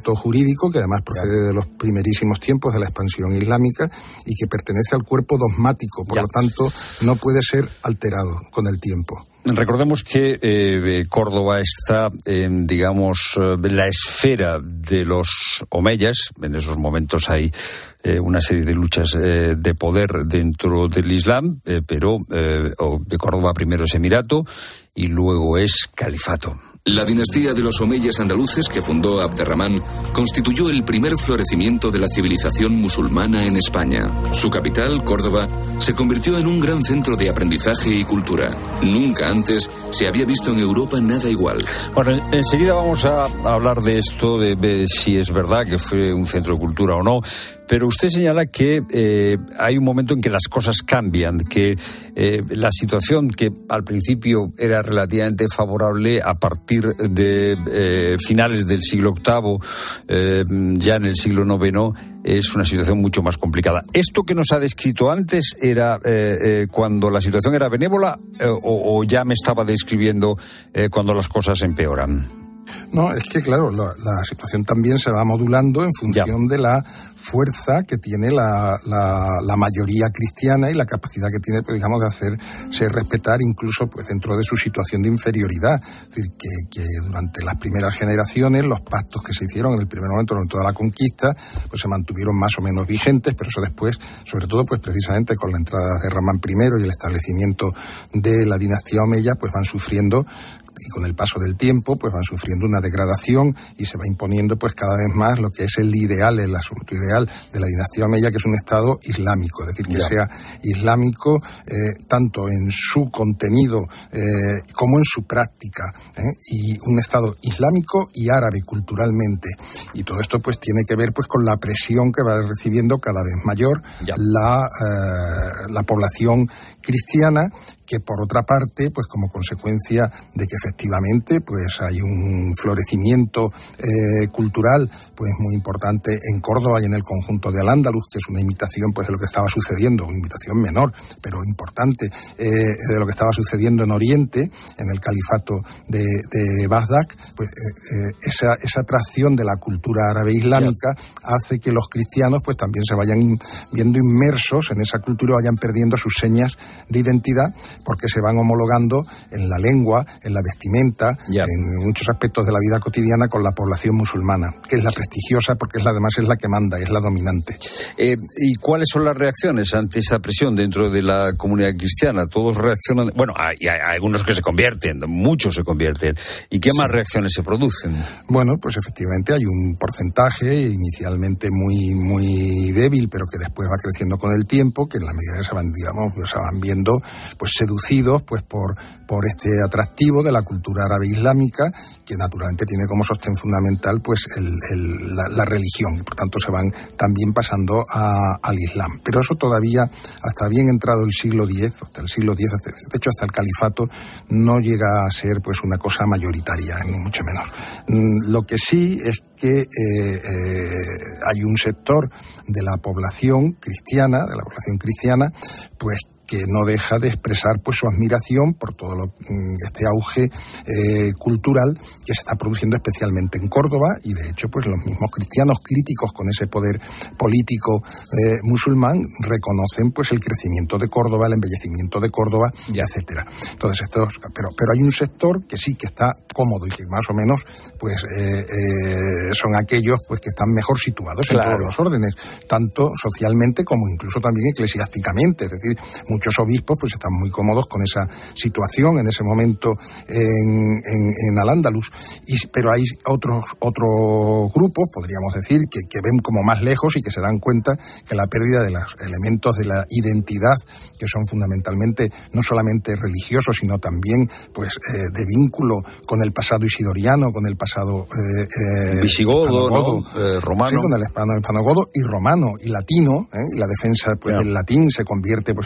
ordenamiento jurídico que además procede de los primerísimos tiempos de la expansión islámica y que pertenece al cuerpo dogmático, por ya. lo tanto no puede ser alterado con el tiempo. Recordemos que eh, Córdoba está en, digamos, la esfera de los omeyas. En esos momentos hay eh, una serie de luchas eh, de poder dentro del Islam, eh, pero eh, de Córdoba primero es emirato y luego es califato. La dinastía de los omeyas andaluces que fundó Abderramán constituyó el primer florecimiento de la civilización musulmana en España. Su capital, Córdoba, se convirtió en un gran centro de aprendizaje y cultura. Nunca antes se había visto en Europa nada igual. Bueno, enseguida vamos a hablar de esto, de, de si es verdad que fue un centro de cultura o no. Pero usted señala que eh, hay un momento en que las cosas cambian, que eh, la situación que al principio era relativamente favorable a partir de eh, finales del siglo octavo, eh, ya en el siglo noveno, es una situación mucho más complicada. ¿Esto que nos ha descrito antes era eh, eh, cuando la situación era benévola eh, o, o ya me estaba describiendo eh, cuando las cosas empeoran? No, es que claro, la, la situación también se va modulando en función ya. de la fuerza que tiene la, la, la mayoría cristiana y la capacidad que tiene, pues, digamos, de hacerse respetar incluso pues dentro de su situación de inferioridad. Es decir, que, que durante las primeras generaciones los pactos que se hicieron en el primer momento, durante toda la conquista, pues se mantuvieron más o menos vigentes, pero eso después, sobre todo pues precisamente con la entrada de Ramán primero y el establecimiento de la dinastía omeya, pues van sufriendo, y con el paso del tiempo pues van sufriendo una degradación y se va imponiendo pues cada vez más lo que es el ideal, el absoluto ideal de la dinastía omeya, que es un estado islámico, es decir, que ya. sea islámico eh, tanto en su contenido eh, como en su práctica, ¿eh? y un estado islámico y árabe culturalmente, y todo esto pues tiene que ver pues con la presión que va recibiendo cada vez mayor la, eh, la población cristiana, que por otra parte, pues como consecuencia de que efectivamente pues hay un florecimiento eh, cultural pues muy importante en Córdoba y en el conjunto de Al-Ándalus, que es una imitación pues de lo que estaba sucediendo, una imitación menor, pero importante, eh, de lo que estaba sucediendo en Oriente, en el califato de, de Bagdad, pues eh, eh, esa, esa atracción de la cultura árabe islámica hace que los cristianos pues también se vayan in, viendo inmersos en esa cultura y vayan perdiendo sus señas de identidad, porque se van homologando en la lengua, en la vestimenta, yeah. en muchos aspectos de la vida cotidiana con la población musulmana, que es la prestigiosa porque es la, además es la que manda, es la dominante. Eh, ¿Y cuáles son las reacciones ante esa presión dentro de la comunidad cristiana? ¿Todos reaccionan? Bueno, hay, hay algunos que se convierten, muchos se convierten. ¿Y qué sí. más reacciones se producen? Bueno, pues efectivamente hay un porcentaje inicialmente muy, muy débil, pero que después va creciendo con el tiempo, que en la medida que se van, digamos, se van viendo pues seducidos pues por, por este atractivo de la cultura árabe islámica, que naturalmente tiene como sostén fundamental pues el, el, la, la religión, y por tanto se van también pasando a, al Islam. Pero eso todavía, hasta bien entrado el siglo diez, hasta el siglo diez, de hecho hasta el califato, no llega a ser pues una cosa mayoritaria, ni mucho menos. Lo que sí es que eh, eh, hay un sector de la población cristiana, de la población cristiana, pues que no deja de expresar pues su admiración por todo lo, este auge eh, cultural que se está produciendo especialmente en Córdoba, y de hecho pues los mismos cristianos críticos con ese poder político eh, musulmán reconocen pues el crecimiento de Córdoba, el embellecimiento de Córdoba, ya. etcétera. Entonces estos, pero pero hay un sector que sí que está cómodo y que más o menos pues eh, eh, son aquellos pues que están mejor situados claro. en todos los órdenes, tanto socialmente como incluso también eclesiásticamente, es decir, muchos obispos pues están muy cómodos con esa situación en ese momento en, en, en Al-Ándalus, y, pero hay otros otros grupos, podríamos decir, que, que ven como más lejos y que se dan cuenta que la pérdida de los elementos de la identidad, que son fundamentalmente no solamente religiosos, sino también pues eh, de vínculo con el pasado isidoriano, con el pasado eh, eh, visigodo, ¿no? eh, romano, sí, con el hispano, hispanogodo y romano y latino, ¿eh? y la defensa pues yeah. del latín se convierte pues en un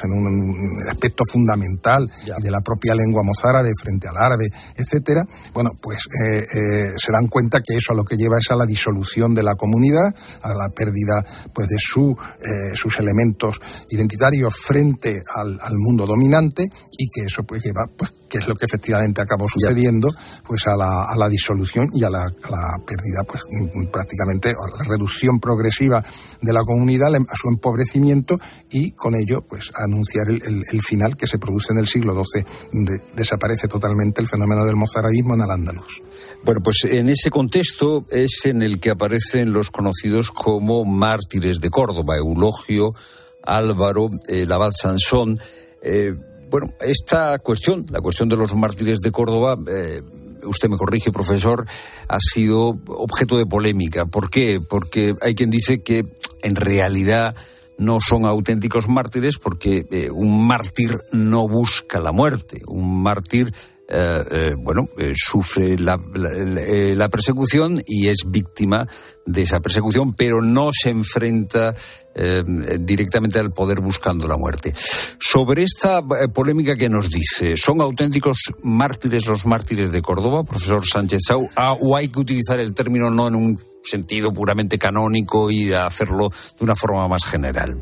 un aspecto fundamental ya. y de la propia lengua mozárabe frente al árabe, etcétera, bueno, pues eh, eh, se dan cuenta que eso a lo que lleva es a la disolución de la comunidad, a la pérdida pues de su, eh, sus elementos identitarios frente al, al mundo dominante, y que eso pues lleva, pues que es lo que efectivamente acabó sucediendo, pues a la, a la disolución y a la, a la pérdida, pues prácticamente a la reducción progresiva de la comunidad, a su empobrecimiento, y con ello pues anunciar el, el, el final que se produce en el siglo doce, donde desaparece totalmente el fenómeno del mozarabismo en al-Ándalus. Bueno, pues en ese contexto es en el que aparecen los conocidos como mártires de Córdoba, Eulogio, Álvaro, el abad Sansón. Eh, bueno, esta cuestión, la cuestión de los mártires de Córdoba, eh, usted me corrige, profesor, ha sido objeto de polémica. ¿Por qué? Porque hay quien dice que en realidad no son auténticos mártires, porque eh, un mártir no busca la muerte. Un mártir Eh, eh, bueno, eh, sufre la, la, la persecución y es víctima de esa persecución, pero no se enfrenta eh, directamente al poder buscando la muerte. Sobre esta eh, polémica que nos dice, ¿son auténticos mártires los mártires de Córdoba, profesor Sánchez Sau? Ah, ¿o hay que utilizar el término no en un sentido puramente canónico y hacerlo de una forma más general?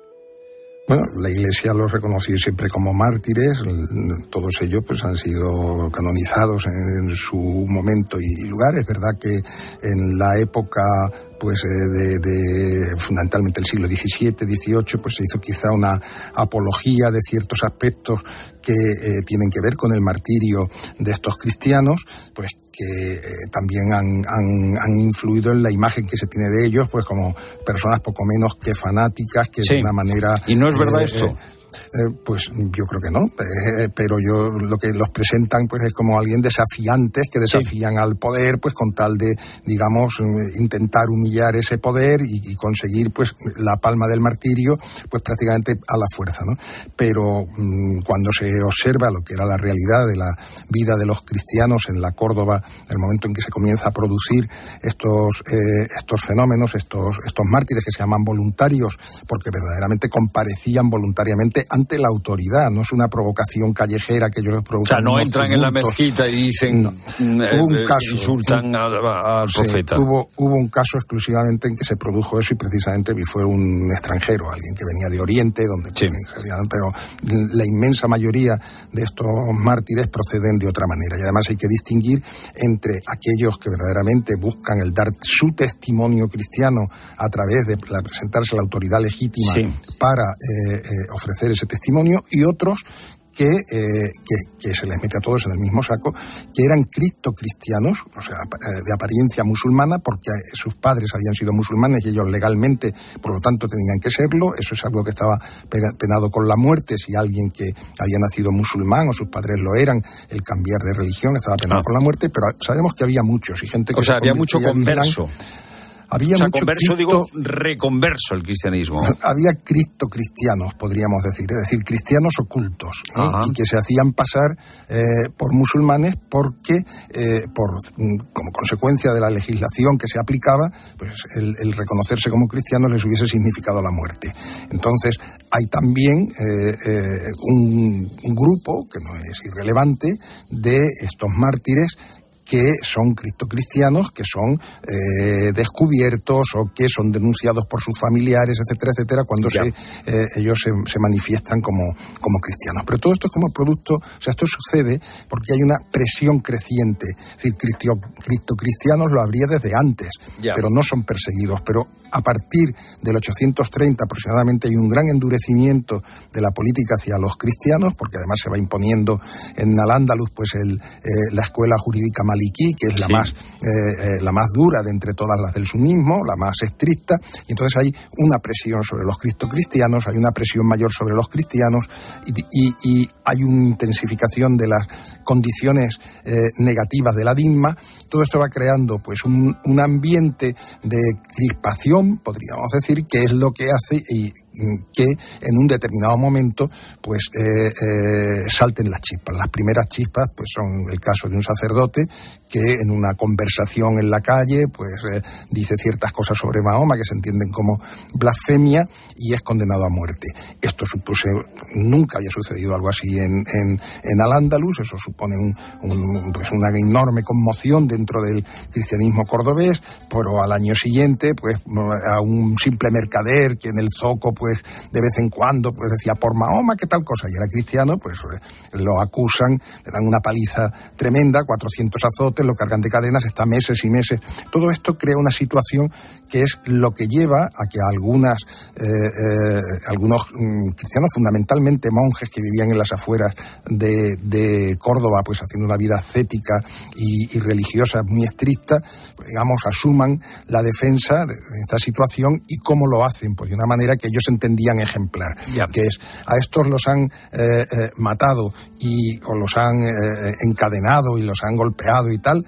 Bueno, la Iglesia los reconoció siempre como mártires, todos ellos pues han sido canonizados en, en su momento y lugar. Es verdad que en la época pues de, de fundamentalmente el siglo diecisiete, dieciocho, pues se hizo quizá una apología de ciertos aspectos que eh, tienen que ver con el martirio de estos cristianos, pues que eh, también han, han, han influido en la imagen que se tiene de ellos, pues como personas poco menos que fanáticas, que sí. de una manera... ¿Y no es verdad eh, esto? Eh, Eh, pues yo creo que no, eh, pero yo lo que los presentan pues es como alguien desafiantes que desafían sí. al poder, pues con tal de, digamos, intentar humillar ese poder y, y conseguir pues la palma del martirio, pues prácticamente a la fuerza, ¿no? Pero mmm, cuando se observa lo que era la realidad de la vida de los cristianos en la Córdoba, el momento en que se comienza a producir estos eh, estos fenómenos, estos estos mártires que se llaman voluntarios, porque verdaderamente comparecían voluntariamente ante la autoridad, no es una provocación callejera que ellos les provocan. O sea, no entran tributos en la mezquita y dicen, no. eh, hubo un caso, insultan al, al sí, profeta. Hubo, hubo un caso exclusivamente en que se produjo eso y precisamente fue un extranjero, alguien que venía de Oriente, donde sí. pero la inmensa mayoría de estos mártires proceden de otra manera. Y además hay que distinguir entre aquellos que verdaderamente buscan el dar su testimonio cristiano a través de la, presentarse a la autoridad legítima sí. para eh, eh, ofrecer ese testimonio, y otros que, eh, que, que se les mete a todos en el mismo saco, que eran cristocristianos, o sea, de apariencia musulmana, porque sus padres habían sido musulmanes y ellos legalmente, por lo tanto, tenían que serlo. Eso es algo que estaba penado con la muerte. Si alguien que había nacido musulmán o sus padres lo eran, el cambiar de religión estaba penado ah. con la muerte, pero sabemos que había muchos y gente que... O sea, había mucho converso. Había o sea, mucho converso, Cristo, digo, reconverso el cristianismo. Había cristocristianos, podríamos decir, es decir, cristianos ocultos, ¿no? Y que se hacían pasar eh, por musulmanes porque, eh, por como consecuencia de la legislación que se aplicaba, pues el, el reconocerse como cristianos les hubiese significado la muerte. Entonces, hay también eh, eh, un, un grupo, que no es irrelevante, de estos mártires que son cristocristianos, que son eh, descubiertos o que son denunciados por sus familiares, etcétera, etcétera, cuando se, eh, ellos se, se manifiestan como, como cristianos. Pero todo esto es como producto, o sea, esto sucede porque hay una presión creciente. Es decir, cristo, cristocristianos lo habría desde antes, ya. pero no son perseguidos. Pero a partir del ochocientos treinta aproximadamente hay un gran endurecimiento de la política hacia los cristianos, porque además se va imponiendo en Al-Ándalus pues el, eh, la escuela jurídica maliki, que es la, sí. más, eh, eh, la más dura de entre todas las del sunismo, la más estricta, y entonces hay una presión sobre los cristocristianos, hay una presión mayor sobre los cristianos, y, y, y hay una intensificación de las condiciones eh, negativas de la dimma. Todo esto va creando pues un, un ambiente de crispación, podríamos decir, que es lo que hace y que en un determinado momento pues eh, eh, salten las chispas. Las primeras chispas pues son el caso de un sacerdote que en una conversación en la calle pues eh, dice ciertas cosas sobre Mahoma que se entienden como blasfemia y es condenado a muerte. Esto supuse, nunca había sucedido algo así en, en, en Al-Ándalus, eso supone un, un, pues una enorme conmoción dentro del cristianismo cordobés, pero al año siguiente pues a un simple mercader que en el zoco pues de vez en cuando pues decía por Mahoma qué tal cosa y era cristiano, pues lo acusan, le dan una paliza tremenda, cuatrocientos azotes, lo cargan de cadenas, está meses y meses. Todo esto crea una situación que es lo que lleva a que algunas eh, eh, algunos mm, cristianos, fundamentalmente monjes que vivían en las afueras de, de Córdoba, pues haciendo una vida ascética y, y religiosa muy estricta, pues, digamos, asuman la defensa de esta situación y cómo lo hacen, pues de una manera que ellos entendían ejemplar, yeah. que es, a estos los han eh, eh, matado y o los han eh, encadenado y los han golpeado y tal,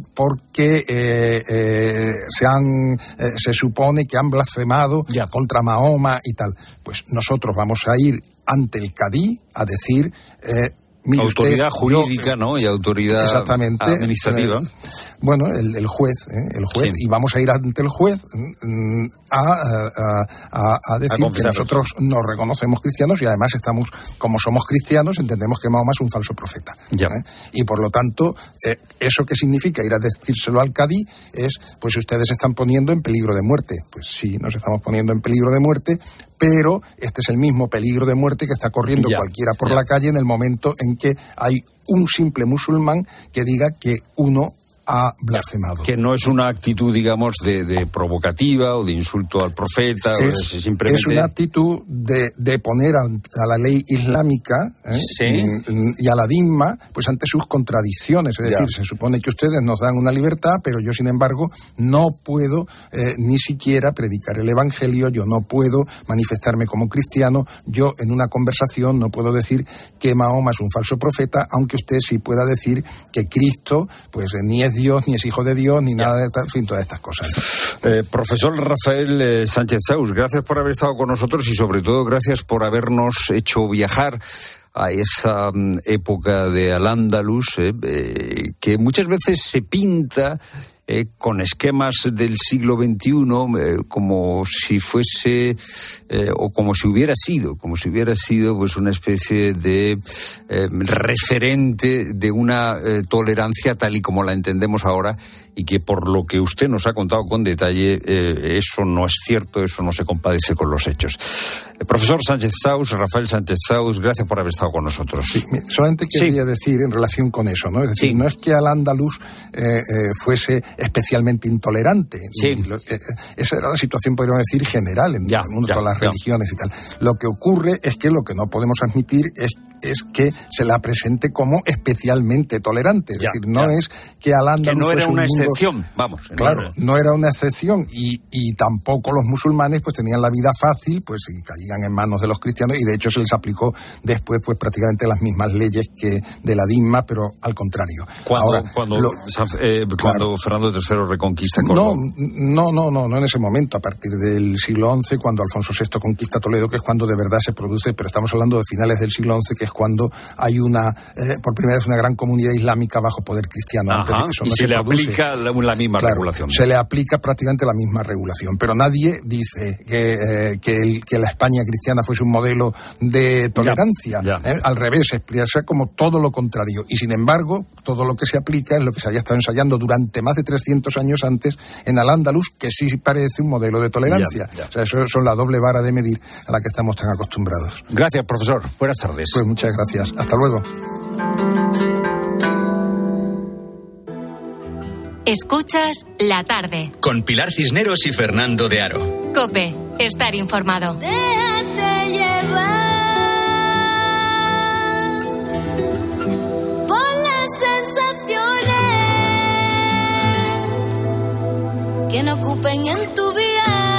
porque eh, eh, se han eh, se supone que han blasfemado yeah. contra Mahoma y tal. Pues nosotros vamos a ir ante el cadí a decir eh, mire autoridad usted, jurídica, yo, ¿no? Y autoridad exactamente, administrativa. Eh, bueno, el, el juez, ¿eh? el juez, sí. y vamos a ir ante el juez mm, a, a, a, a decir a que nosotros nos reconocemos cristianos y además estamos, como somos cristianos, entendemos que Mahoma es un falso profeta. Ya. ¿eh? Y por lo tanto, eh, ¿eso qué significa? Ir a decírselo al cadí es, pues ustedes se están poniendo en peligro de muerte. Pues sí, nos estamos poniendo en peligro de muerte, pero este es el mismo peligro de muerte que está corriendo ya, cualquiera por ya. la calle en el momento en que hay un simple musulmán que diga que uno ha blasfemado. Que no es una actitud, digamos, de, de provocativa o de insulto al profeta. Es, es, simplemente... es una actitud de, de poner a, a la ley islámica ¿eh? ¿Sí? y a la dhimma pues ante sus contradicciones. Es ya. decir, se supone que ustedes nos dan una libertad, pero yo, sin embargo, no puedo eh, ni siquiera predicar el evangelio, yo no puedo manifestarme como cristiano, yo en una conversación no puedo decir que Mahoma es un falso profeta, aunque usted sí pueda decir que Cristo pues ni es Dios, ni es hijo de Dios, ni nada de tal, en fin, todas estas cosas. Eh, profesor Rafael eh, Sánchez Saus, gracias por haber estado con nosotros y sobre todo gracias por habernos hecho viajar a esa um, época de Al-Ándalus eh, eh, que muchas veces se pinta Eh, con esquemas del siglo veintiuno eh, como si fuese eh, o como si hubiera sido como si hubiera sido pues una especie de eh, referente de una eh, tolerancia tal y como la entendemos ahora y que por lo que usted nos ha contado con detalle eh, eso no es cierto, eso no se compadece con los hechos. Eh, profesor Sánchez Saus, Rafael Sánchez Saus, gracias por haber estado con nosotros. Sí, solamente quería sí. decir en relación con eso, ¿no? Es decir, sí. no es que Al-Ándalus eh, eh, fuese especialmente intolerante. Sí. Lo, eh, esa era la situación, podríamos decir, general en ya, el mundo, ya, todas las ya. religiones y tal. Lo que ocurre es que lo que no podemos admitir es es que se la presente como especialmente tolerante. Es ya, decir, no ya. es que Al-Ándalus que no era un una mundo... excepción, vamos. Claro, no era... no era una excepción y, y tampoco los musulmanes pues tenían la vida fácil, pues y caían en manos de los cristianos y de hecho se les aplicó después pues prácticamente las mismas leyes que de la dhimma, pero al contrario. Cuando, Ahora, cuando, lo... eh, cuando claro. Fernando tercero reconquista Córdoba. No, no, no, no, no en ese momento, a partir del siglo once, cuando Alfonso sexto conquista Toledo, que es cuando de verdad se produce, pero estamos hablando de finales del siglo once, que es cuando hay una, eh, por primera vez, una gran comunidad islámica bajo poder cristiano. Ajá, Antes de eso y no se, se le produce. aplica la, la misma claro, regulación. Se le aplica prácticamente la misma regulación, pero nadie dice que, eh, que, el, que la España cristiana fuese un modelo de tolerancia. Ya, ya. ¿eh? Al revés, es como todo lo contrario. Y sin embargo, todo lo que se aplica es lo que se había estado ensayando durante más de trescientos años antes en Al-Ándalus, que sí parece un modelo de tolerancia. Ya, ya. O sea, eso son la doble vara de medir a la que estamos tan acostumbrados. Gracias, profesor. Buenas tardes. Pues muchas gracias. Hasta luego. Escuchas La Tarde. Con Pilar Cisneros y Fernando de Aro. COPE. Estar informado. Déjate llevar por las sensaciones que no ocupen en tu vida.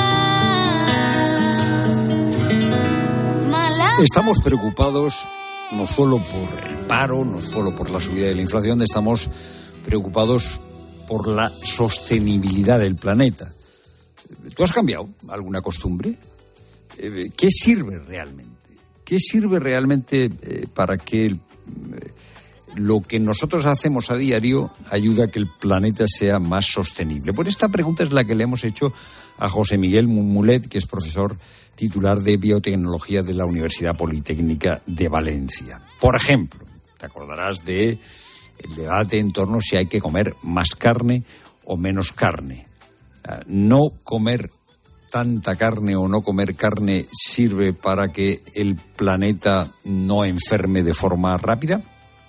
Estamos preocupados no solo por el paro, no solo por la subida de la inflación, estamos preocupados por la sostenibilidad del planeta. ¿Tú has cambiado alguna costumbre? eh, ¿qué sirve realmente? ¿Qué sirve realmente eh, para que el, eh, lo que nosotros hacemos a diario ayuda a que el planeta sea más sostenible? Pues esta pregunta es la que le hemos hecho a José Miguel Mulet, que es profesor titular de Biotecnología de la Universidad Politécnica de Valencia. Por ejemplo, te acordarás de el debate en torno a si hay que comer más carne o menos carne. No comer tanta carne o no comer carne sirve para que el planeta no enferme de forma rápida.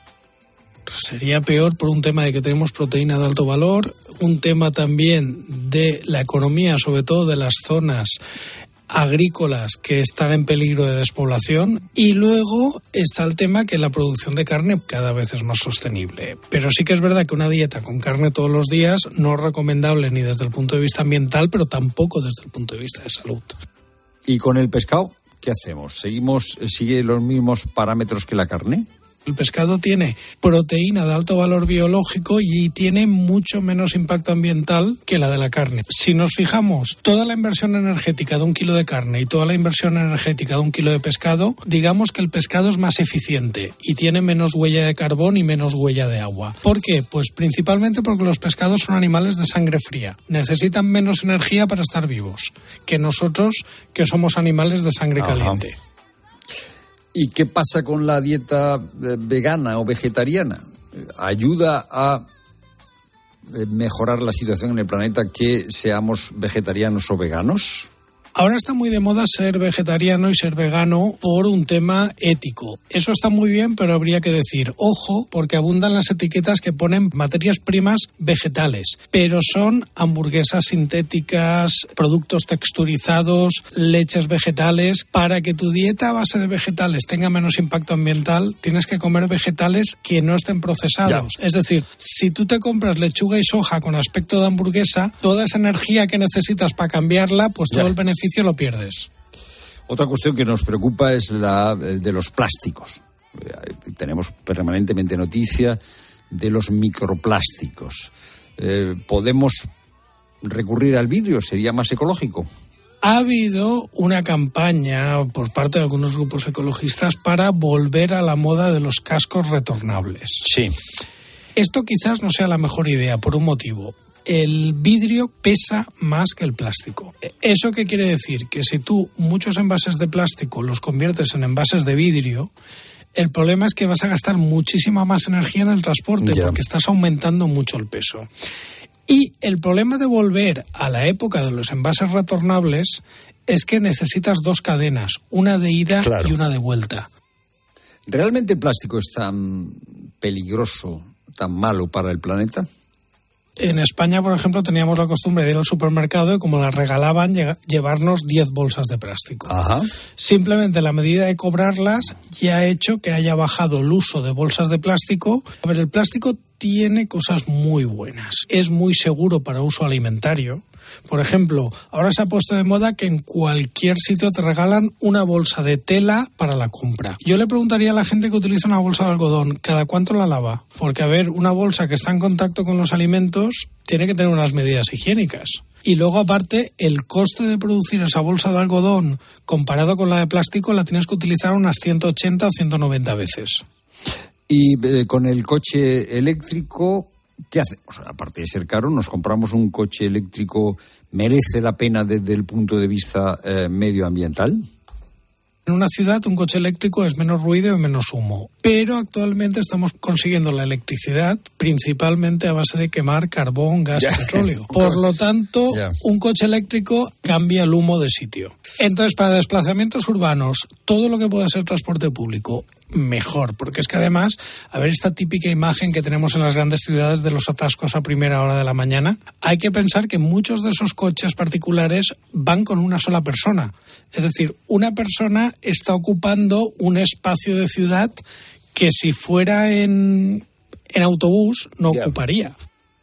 Sería peor por un tema de que tenemos proteína de alto valor, un tema también de la economía, sobre todo de las zonas agrícolas que están en peligro de despoblación, y luego está el tema que la producción de carne cada vez es más sostenible. Pero sí que es verdad que una dieta con carne todos los días no es recomendable ni desde el punto de vista ambiental, pero tampoco desde el punto de vista de salud. ¿Y con el pescado qué hacemos? ¿Seguimos, sigue los mismos parámetros que la carne? El pescado tiene proteína de alto valor biológico y tiene mucho menos impacto ambiental que la de la carne. Si nos fijamos, toda la inversión energética de un kilo de carne y toda la inversión energética de un kilo de pescado, digamos que el pescado es más eficiente y tiene menos huella de carbón y menos huella de agua. ¿Por qué? Pues principalmente porque los pescados son animales de sangre fría. Necesitan menos energía para estar vivos que nosotros, que somos animales de sangre Ajá. caliente. ¿Y qué pasa con la dieta vegana o vegetariana? ¿Ayuda a mejorar la situación en el planeta que seamos vegetarianos o veganos? Ahora está muy de moda ser vegetariano y ser vegano por un tema ético. Eso está muy bien, pero habría que decir, ojo, porque abundan las etiquetas que ponen materias primas vegetales, pero son hamburguesas sintéticas, productos texturizados, leches vegetales. Para que tu dieta a base de vegetales tenga menos impacto ambiental, tienes que comer vegetales que no estén procesados. Ya. Es decir, si tú te compras lechuga y soja con aspecto de hamburguesa, toda esa energía que necesitas para cambiarla, pues todo ya. el beneficio lo pierdes. Otra cuestión que nos preocupa es la de los plásticos. Tenemos permanentemente noticia de los microplásticos. Eh, ¿Podemos recurrir al vidrio? ¿Sería más ecológico? Ha habido una campaña por parte de algunos grupos ecologistas para volver a la moda de los cascos retornables. Sí. Esto quizás no sea la mejor idea por un motivo. El vidrio pesa más que el plástico. ¿Eso qué quiere decir? Que si tú muchos envases de plástico los conviertes en envases de vidrio, el problema es que vas a gastar muchísima más energía en el transporte ya. porque estás aumentando mucho el peso. Y el problema de volver a la época de los envases retornables es que necesitas dos cadenas, una de ida claro. y una de vuelta. ¿Realmente el plástico es tan peligroso, tan malo para el planeta? En España, por ejemplo, teníamos la costumbre de ir al supermercado y como las regalaban, llevarnos diez bolsas de plástico. Ajá. Simplemente la medida de cobrarlas ya ha hecho que haya bajado el uso de bolsas de plástico. A ver, el plástico tiene cosas muy buenas. Es muy seguro para uso alimentario. Por ejemplo, ahora se ha puesto de moda que en cualquier sitio te regalan una bolsa de tela para la compra. Yo le preguntaría a la gente que utiliza una bolsa de algodón, ¿cada cuánto la lava? Porque, a ver, una bolsa que está en contacto con los alimentos tiene que tener unas medidas higiénicas. Y luego, aparte, el coste de producir esa bolsa de algodón comparado con la de plástico la tienes que utilizar unas ciento ochenta o ciento noventa veces. Y eh, con el coche eléctrico, ¿qué hacemos? Aparte de ser caro, nos compramos un coche eléctrico. ¿Merece la pena desde el punto de vista eh, medioambiental? En una ciudad un coche eléctrico es menos ruido y menos humo, pero actualmente estamos consiguiendo la electricidad principalmente a base de quemar carbón, gas yeah. y petróleo. Por lo tanto, yeah. un coche eléctrico cambia el humo de sitio. Entonces, para desplazamientos urbanos, todo lo que pueda ser transporte público, mejor, porque es que además, a ver esta típica imagen que tenemos en las grandes ciudades de los atascos a primera hora de la mañana, hay que pensar que muchos de esos coches particulares van con una sola persona. Es decir, una persona está ocupando un espacio de ciudad que si fuera en, en autobús no yeah. ocuparía.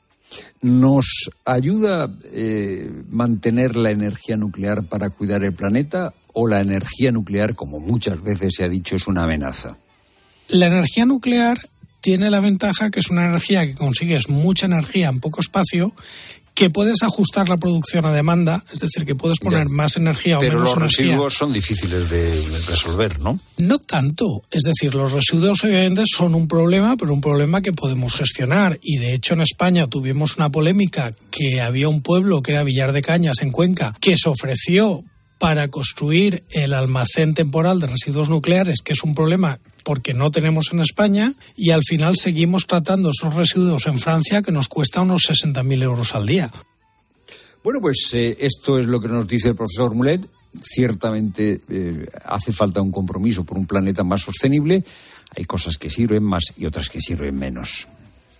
¿Nos ayuda eh, mantener la energía nuclear para cuidar el planeta o la energía nuclear, como muchas veces se ha dicho, es una amenaza? La energía nuclear tiene la ventaja que es una energía que consigues mucha energía en poco espacio, que puedes ajustar la producción a demanda, es decir, que puedes poner ya. más energía o Pero menos los energía. residuos son difíciles de resolver, ¿no? No tanto. Es decir, los residuos obviamente son un problema, pero un problema que podemos gestionar. Y de hecho en España tuvimos una polémica que había un pueblo que era Villar de Cañas, en Cuenca, que se ofreció para construir el almacén temporal de residuos nucleares, que es un problema porque no tenemos en España, y al final seguimos tratando esos residuos en Francia, que nos cuesta unos sesenta mil euros al día. Bueno, pues eh, esto es lo que nos dice el profesor Mulet. Ciertamente eh, hace falta un compromiso por un planeta más sostenible. Hay cosas que sirven más y otras que sirven menos.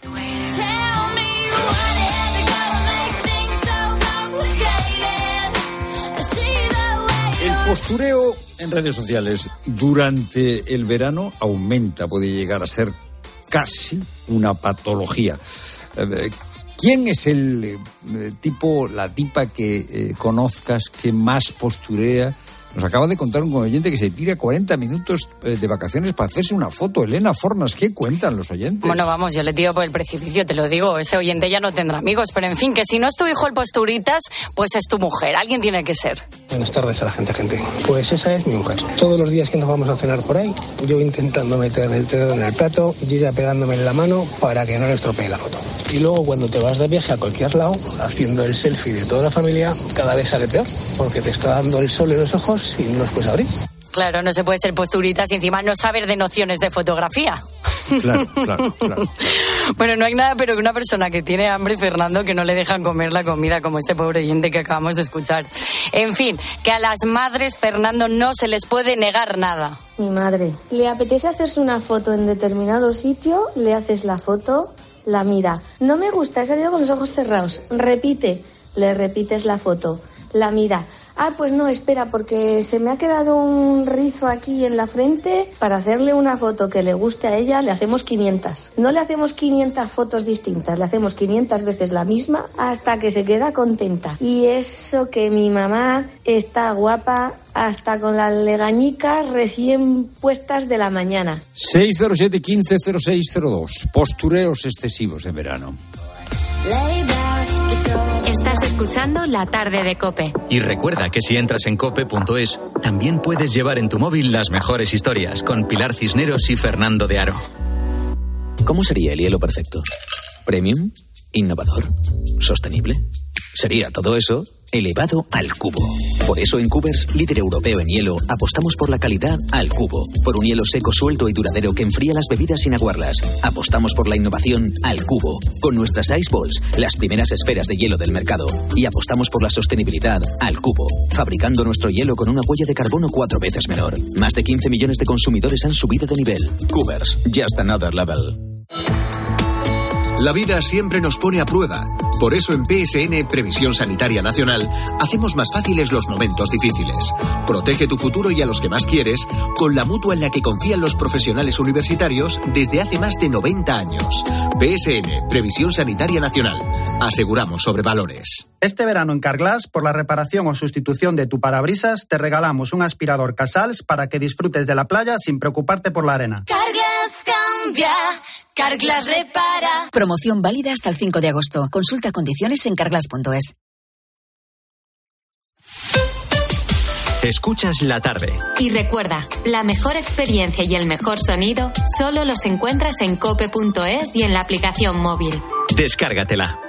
El postureo en redes sociales durante el verano aumenta, puede llegar a ser casi una patología. ¿Quién es el tipo, la tipa que eh, conozcas que más posturea? Nos acaba de contar un oyente que se tira cuarenta minutos de vacaciones para hacerse una foto. Elena Fornas, ¿qué cuentan los oyentes? Bueno, vamos, yo le tiro por el precipicio, te lo digo. Ese oyente ya no tendrá amigos, pero en fin, que si no es tu hijo el posturitas, pues es tu mujer. Alguien tiene que ser. Buenas tardes a la gente, gente. Pues esa es mi mujer. Todos los días que nos vamos a cenar por ahí, yo intentando meter el dedo en el plato y ella pegándome en la mano para que no le estropee la foto. Y luego cuando te vas de viaje a cualquier lado, haciendo el selfie de toda la familia, cada vez sale peor, porque te está dando el sol en los ojos y no los puedes abrir. Claro, no se puede ser posturitas y encima no saber de nociones de fotografía. Claro, claro, claro. Bueno, no hay nada pero que una persona que tiene hambre, Fernando, que no le dejan comer la comida, como este pobre oyente que acabamos de escuchar. En fin, que a las madres, Fernando, no se les puede negar nada. Mi madre, le apetece hacerse una foto en determinado sitio, le haces la foto, la mira. No me gusta, he salido con los ojos cerrados. Repite, le repites la foto, la mira. Ah, pues no, espera, porque se me ha quedado un rizo aquí en la frente. Para hacerle una foto que le guste a ella, le hacemos quinientas. No le hacemos quinientas fotos distintas, le hacemos quinientas veces la misma hasta que se queda contenta. Y eso que mi mamá está guapa hasta con las legañicas recién puestas de la mañana. seis cero siete, quince cero seis cero dos. Postureos excesivos en verano. Estás escuchando La Tarde de COPE. Y recuerda que si entras en cope punto es, también puedes llevar en tu móvil las mejores historias con Pilar Cisneros y Fernando de Aro. ¿Cómo sería el hielo perfecto? ¿Premium? ¿Innovador? ¿Sostenible? Sería todo eso elevado al cubo. Por eso en Cubers, líder europeo en hielo, apostamos por la calidad al cubo. Por un hielo seco, suelto y duradero que enfría las bebidas sin aguarlas. Apostamos por la innovación al cubo. Con nuestras Ice Balls, las primeras esferas de hielo del mercado. Y apostamos por la sostenibilidad al cubo. Fabricando nuestro hielo con una huella de carbono cuatro veces menor. Más de quince millones de consumidores han subido de nivel. Cubers, just another level. La vida siempre nos pone a prueba. Por eso en P S N, Previsión Sanitaria Nacional, hacemos más fáciles los momentos difíciles. Protege tu futuro y a los que más quieres con la mutua en la que confían los profesionales universitarios desde hace más de noventa años. P S N, Previsión Sanitaria Nacional. Aseguramos sobre valores. Este verano en Carglass, por la reparación o sustitución de tu parabrisas, te regalamos un aspirador Casals para que disfrutes de la playa sin preocuparte por la arena. Carglass cambia, Carglass repara. Promoción válida hasta el cinco de agosto. Consulta condiciones en carglass punto es. Escuchas La Tarde. Y recuerda, la mejor experiencia y el mejor sonido solo los encuentras en cope punto es y en la aplicación móvil. Descárgatela.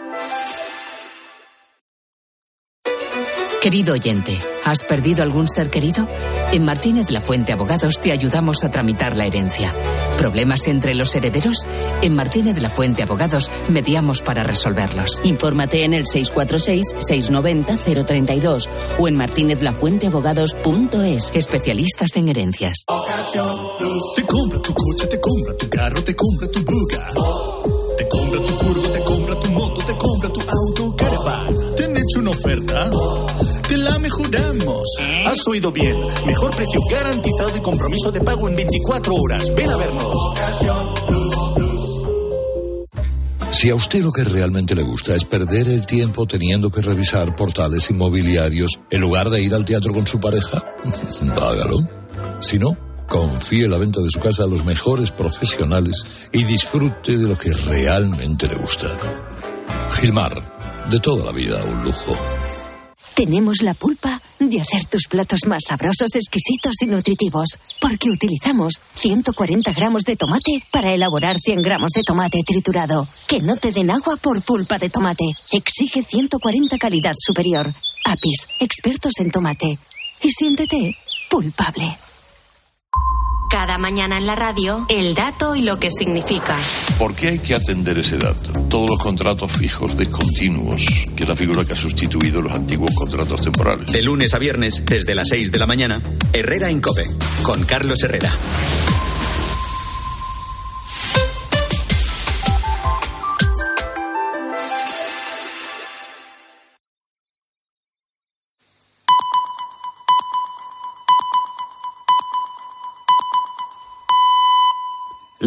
Querido oyente, ¿has perdido algún ser querido? En Martínez La Fuente Abogados te ayudamos a tramitar la herencia. ¿Problemas entre los herederos? En Martínez La Fuente Abogados mediamos para resolverlos. Infórmate en el seis cuatro seis, seis nueve cero, cero tres dos o en martínez la fuente abogados punto es. Especialistas en herencias. Te compra tu coche, te compra tu carro, te compra tu buga. Te compra tu furgo, te compra tu moto, te compra tu auto, caravan. ¿Te han hecho una oferta? Te la mejoramos. Has oído bien. Mejor precio garantizado y compromiso de pago en veinticuatro horas. Ven a vernos. Si a usted lo que realmente le gusta es perder el tiempo teniendo que revisar portales inmobiliarios en lugar de ir al teatro con su pareja, hágalo. Si no, confíe la venta de su casa a los mejores profesionales y disfrute de lo que realmente le gusta. Gilmar, de toda la vida un lujo. Tenemos la pulpa de hacer tus platos más sabrosos, exquisitos y nutritivos, porque utilizamos ciento cuarenta gramos de tomate para elaborar cien gramos de tomate triturado. Que no te den agua por pulpa de tomate. Exige ciento cuarenta calidad superior. Apis, expertos en tomate. Y siéntete pulpable. Cada mañana en la radio, el dato y lo que significa. ¿Por qué hay que atender ese dato? Todos los contratos fijos discontinuos, que es la figura que ha sustituido los antiguos contratos temporales. De lunes a viernes, desde las seis de la mañana, Herrera en COPE, con Carlos Herrera.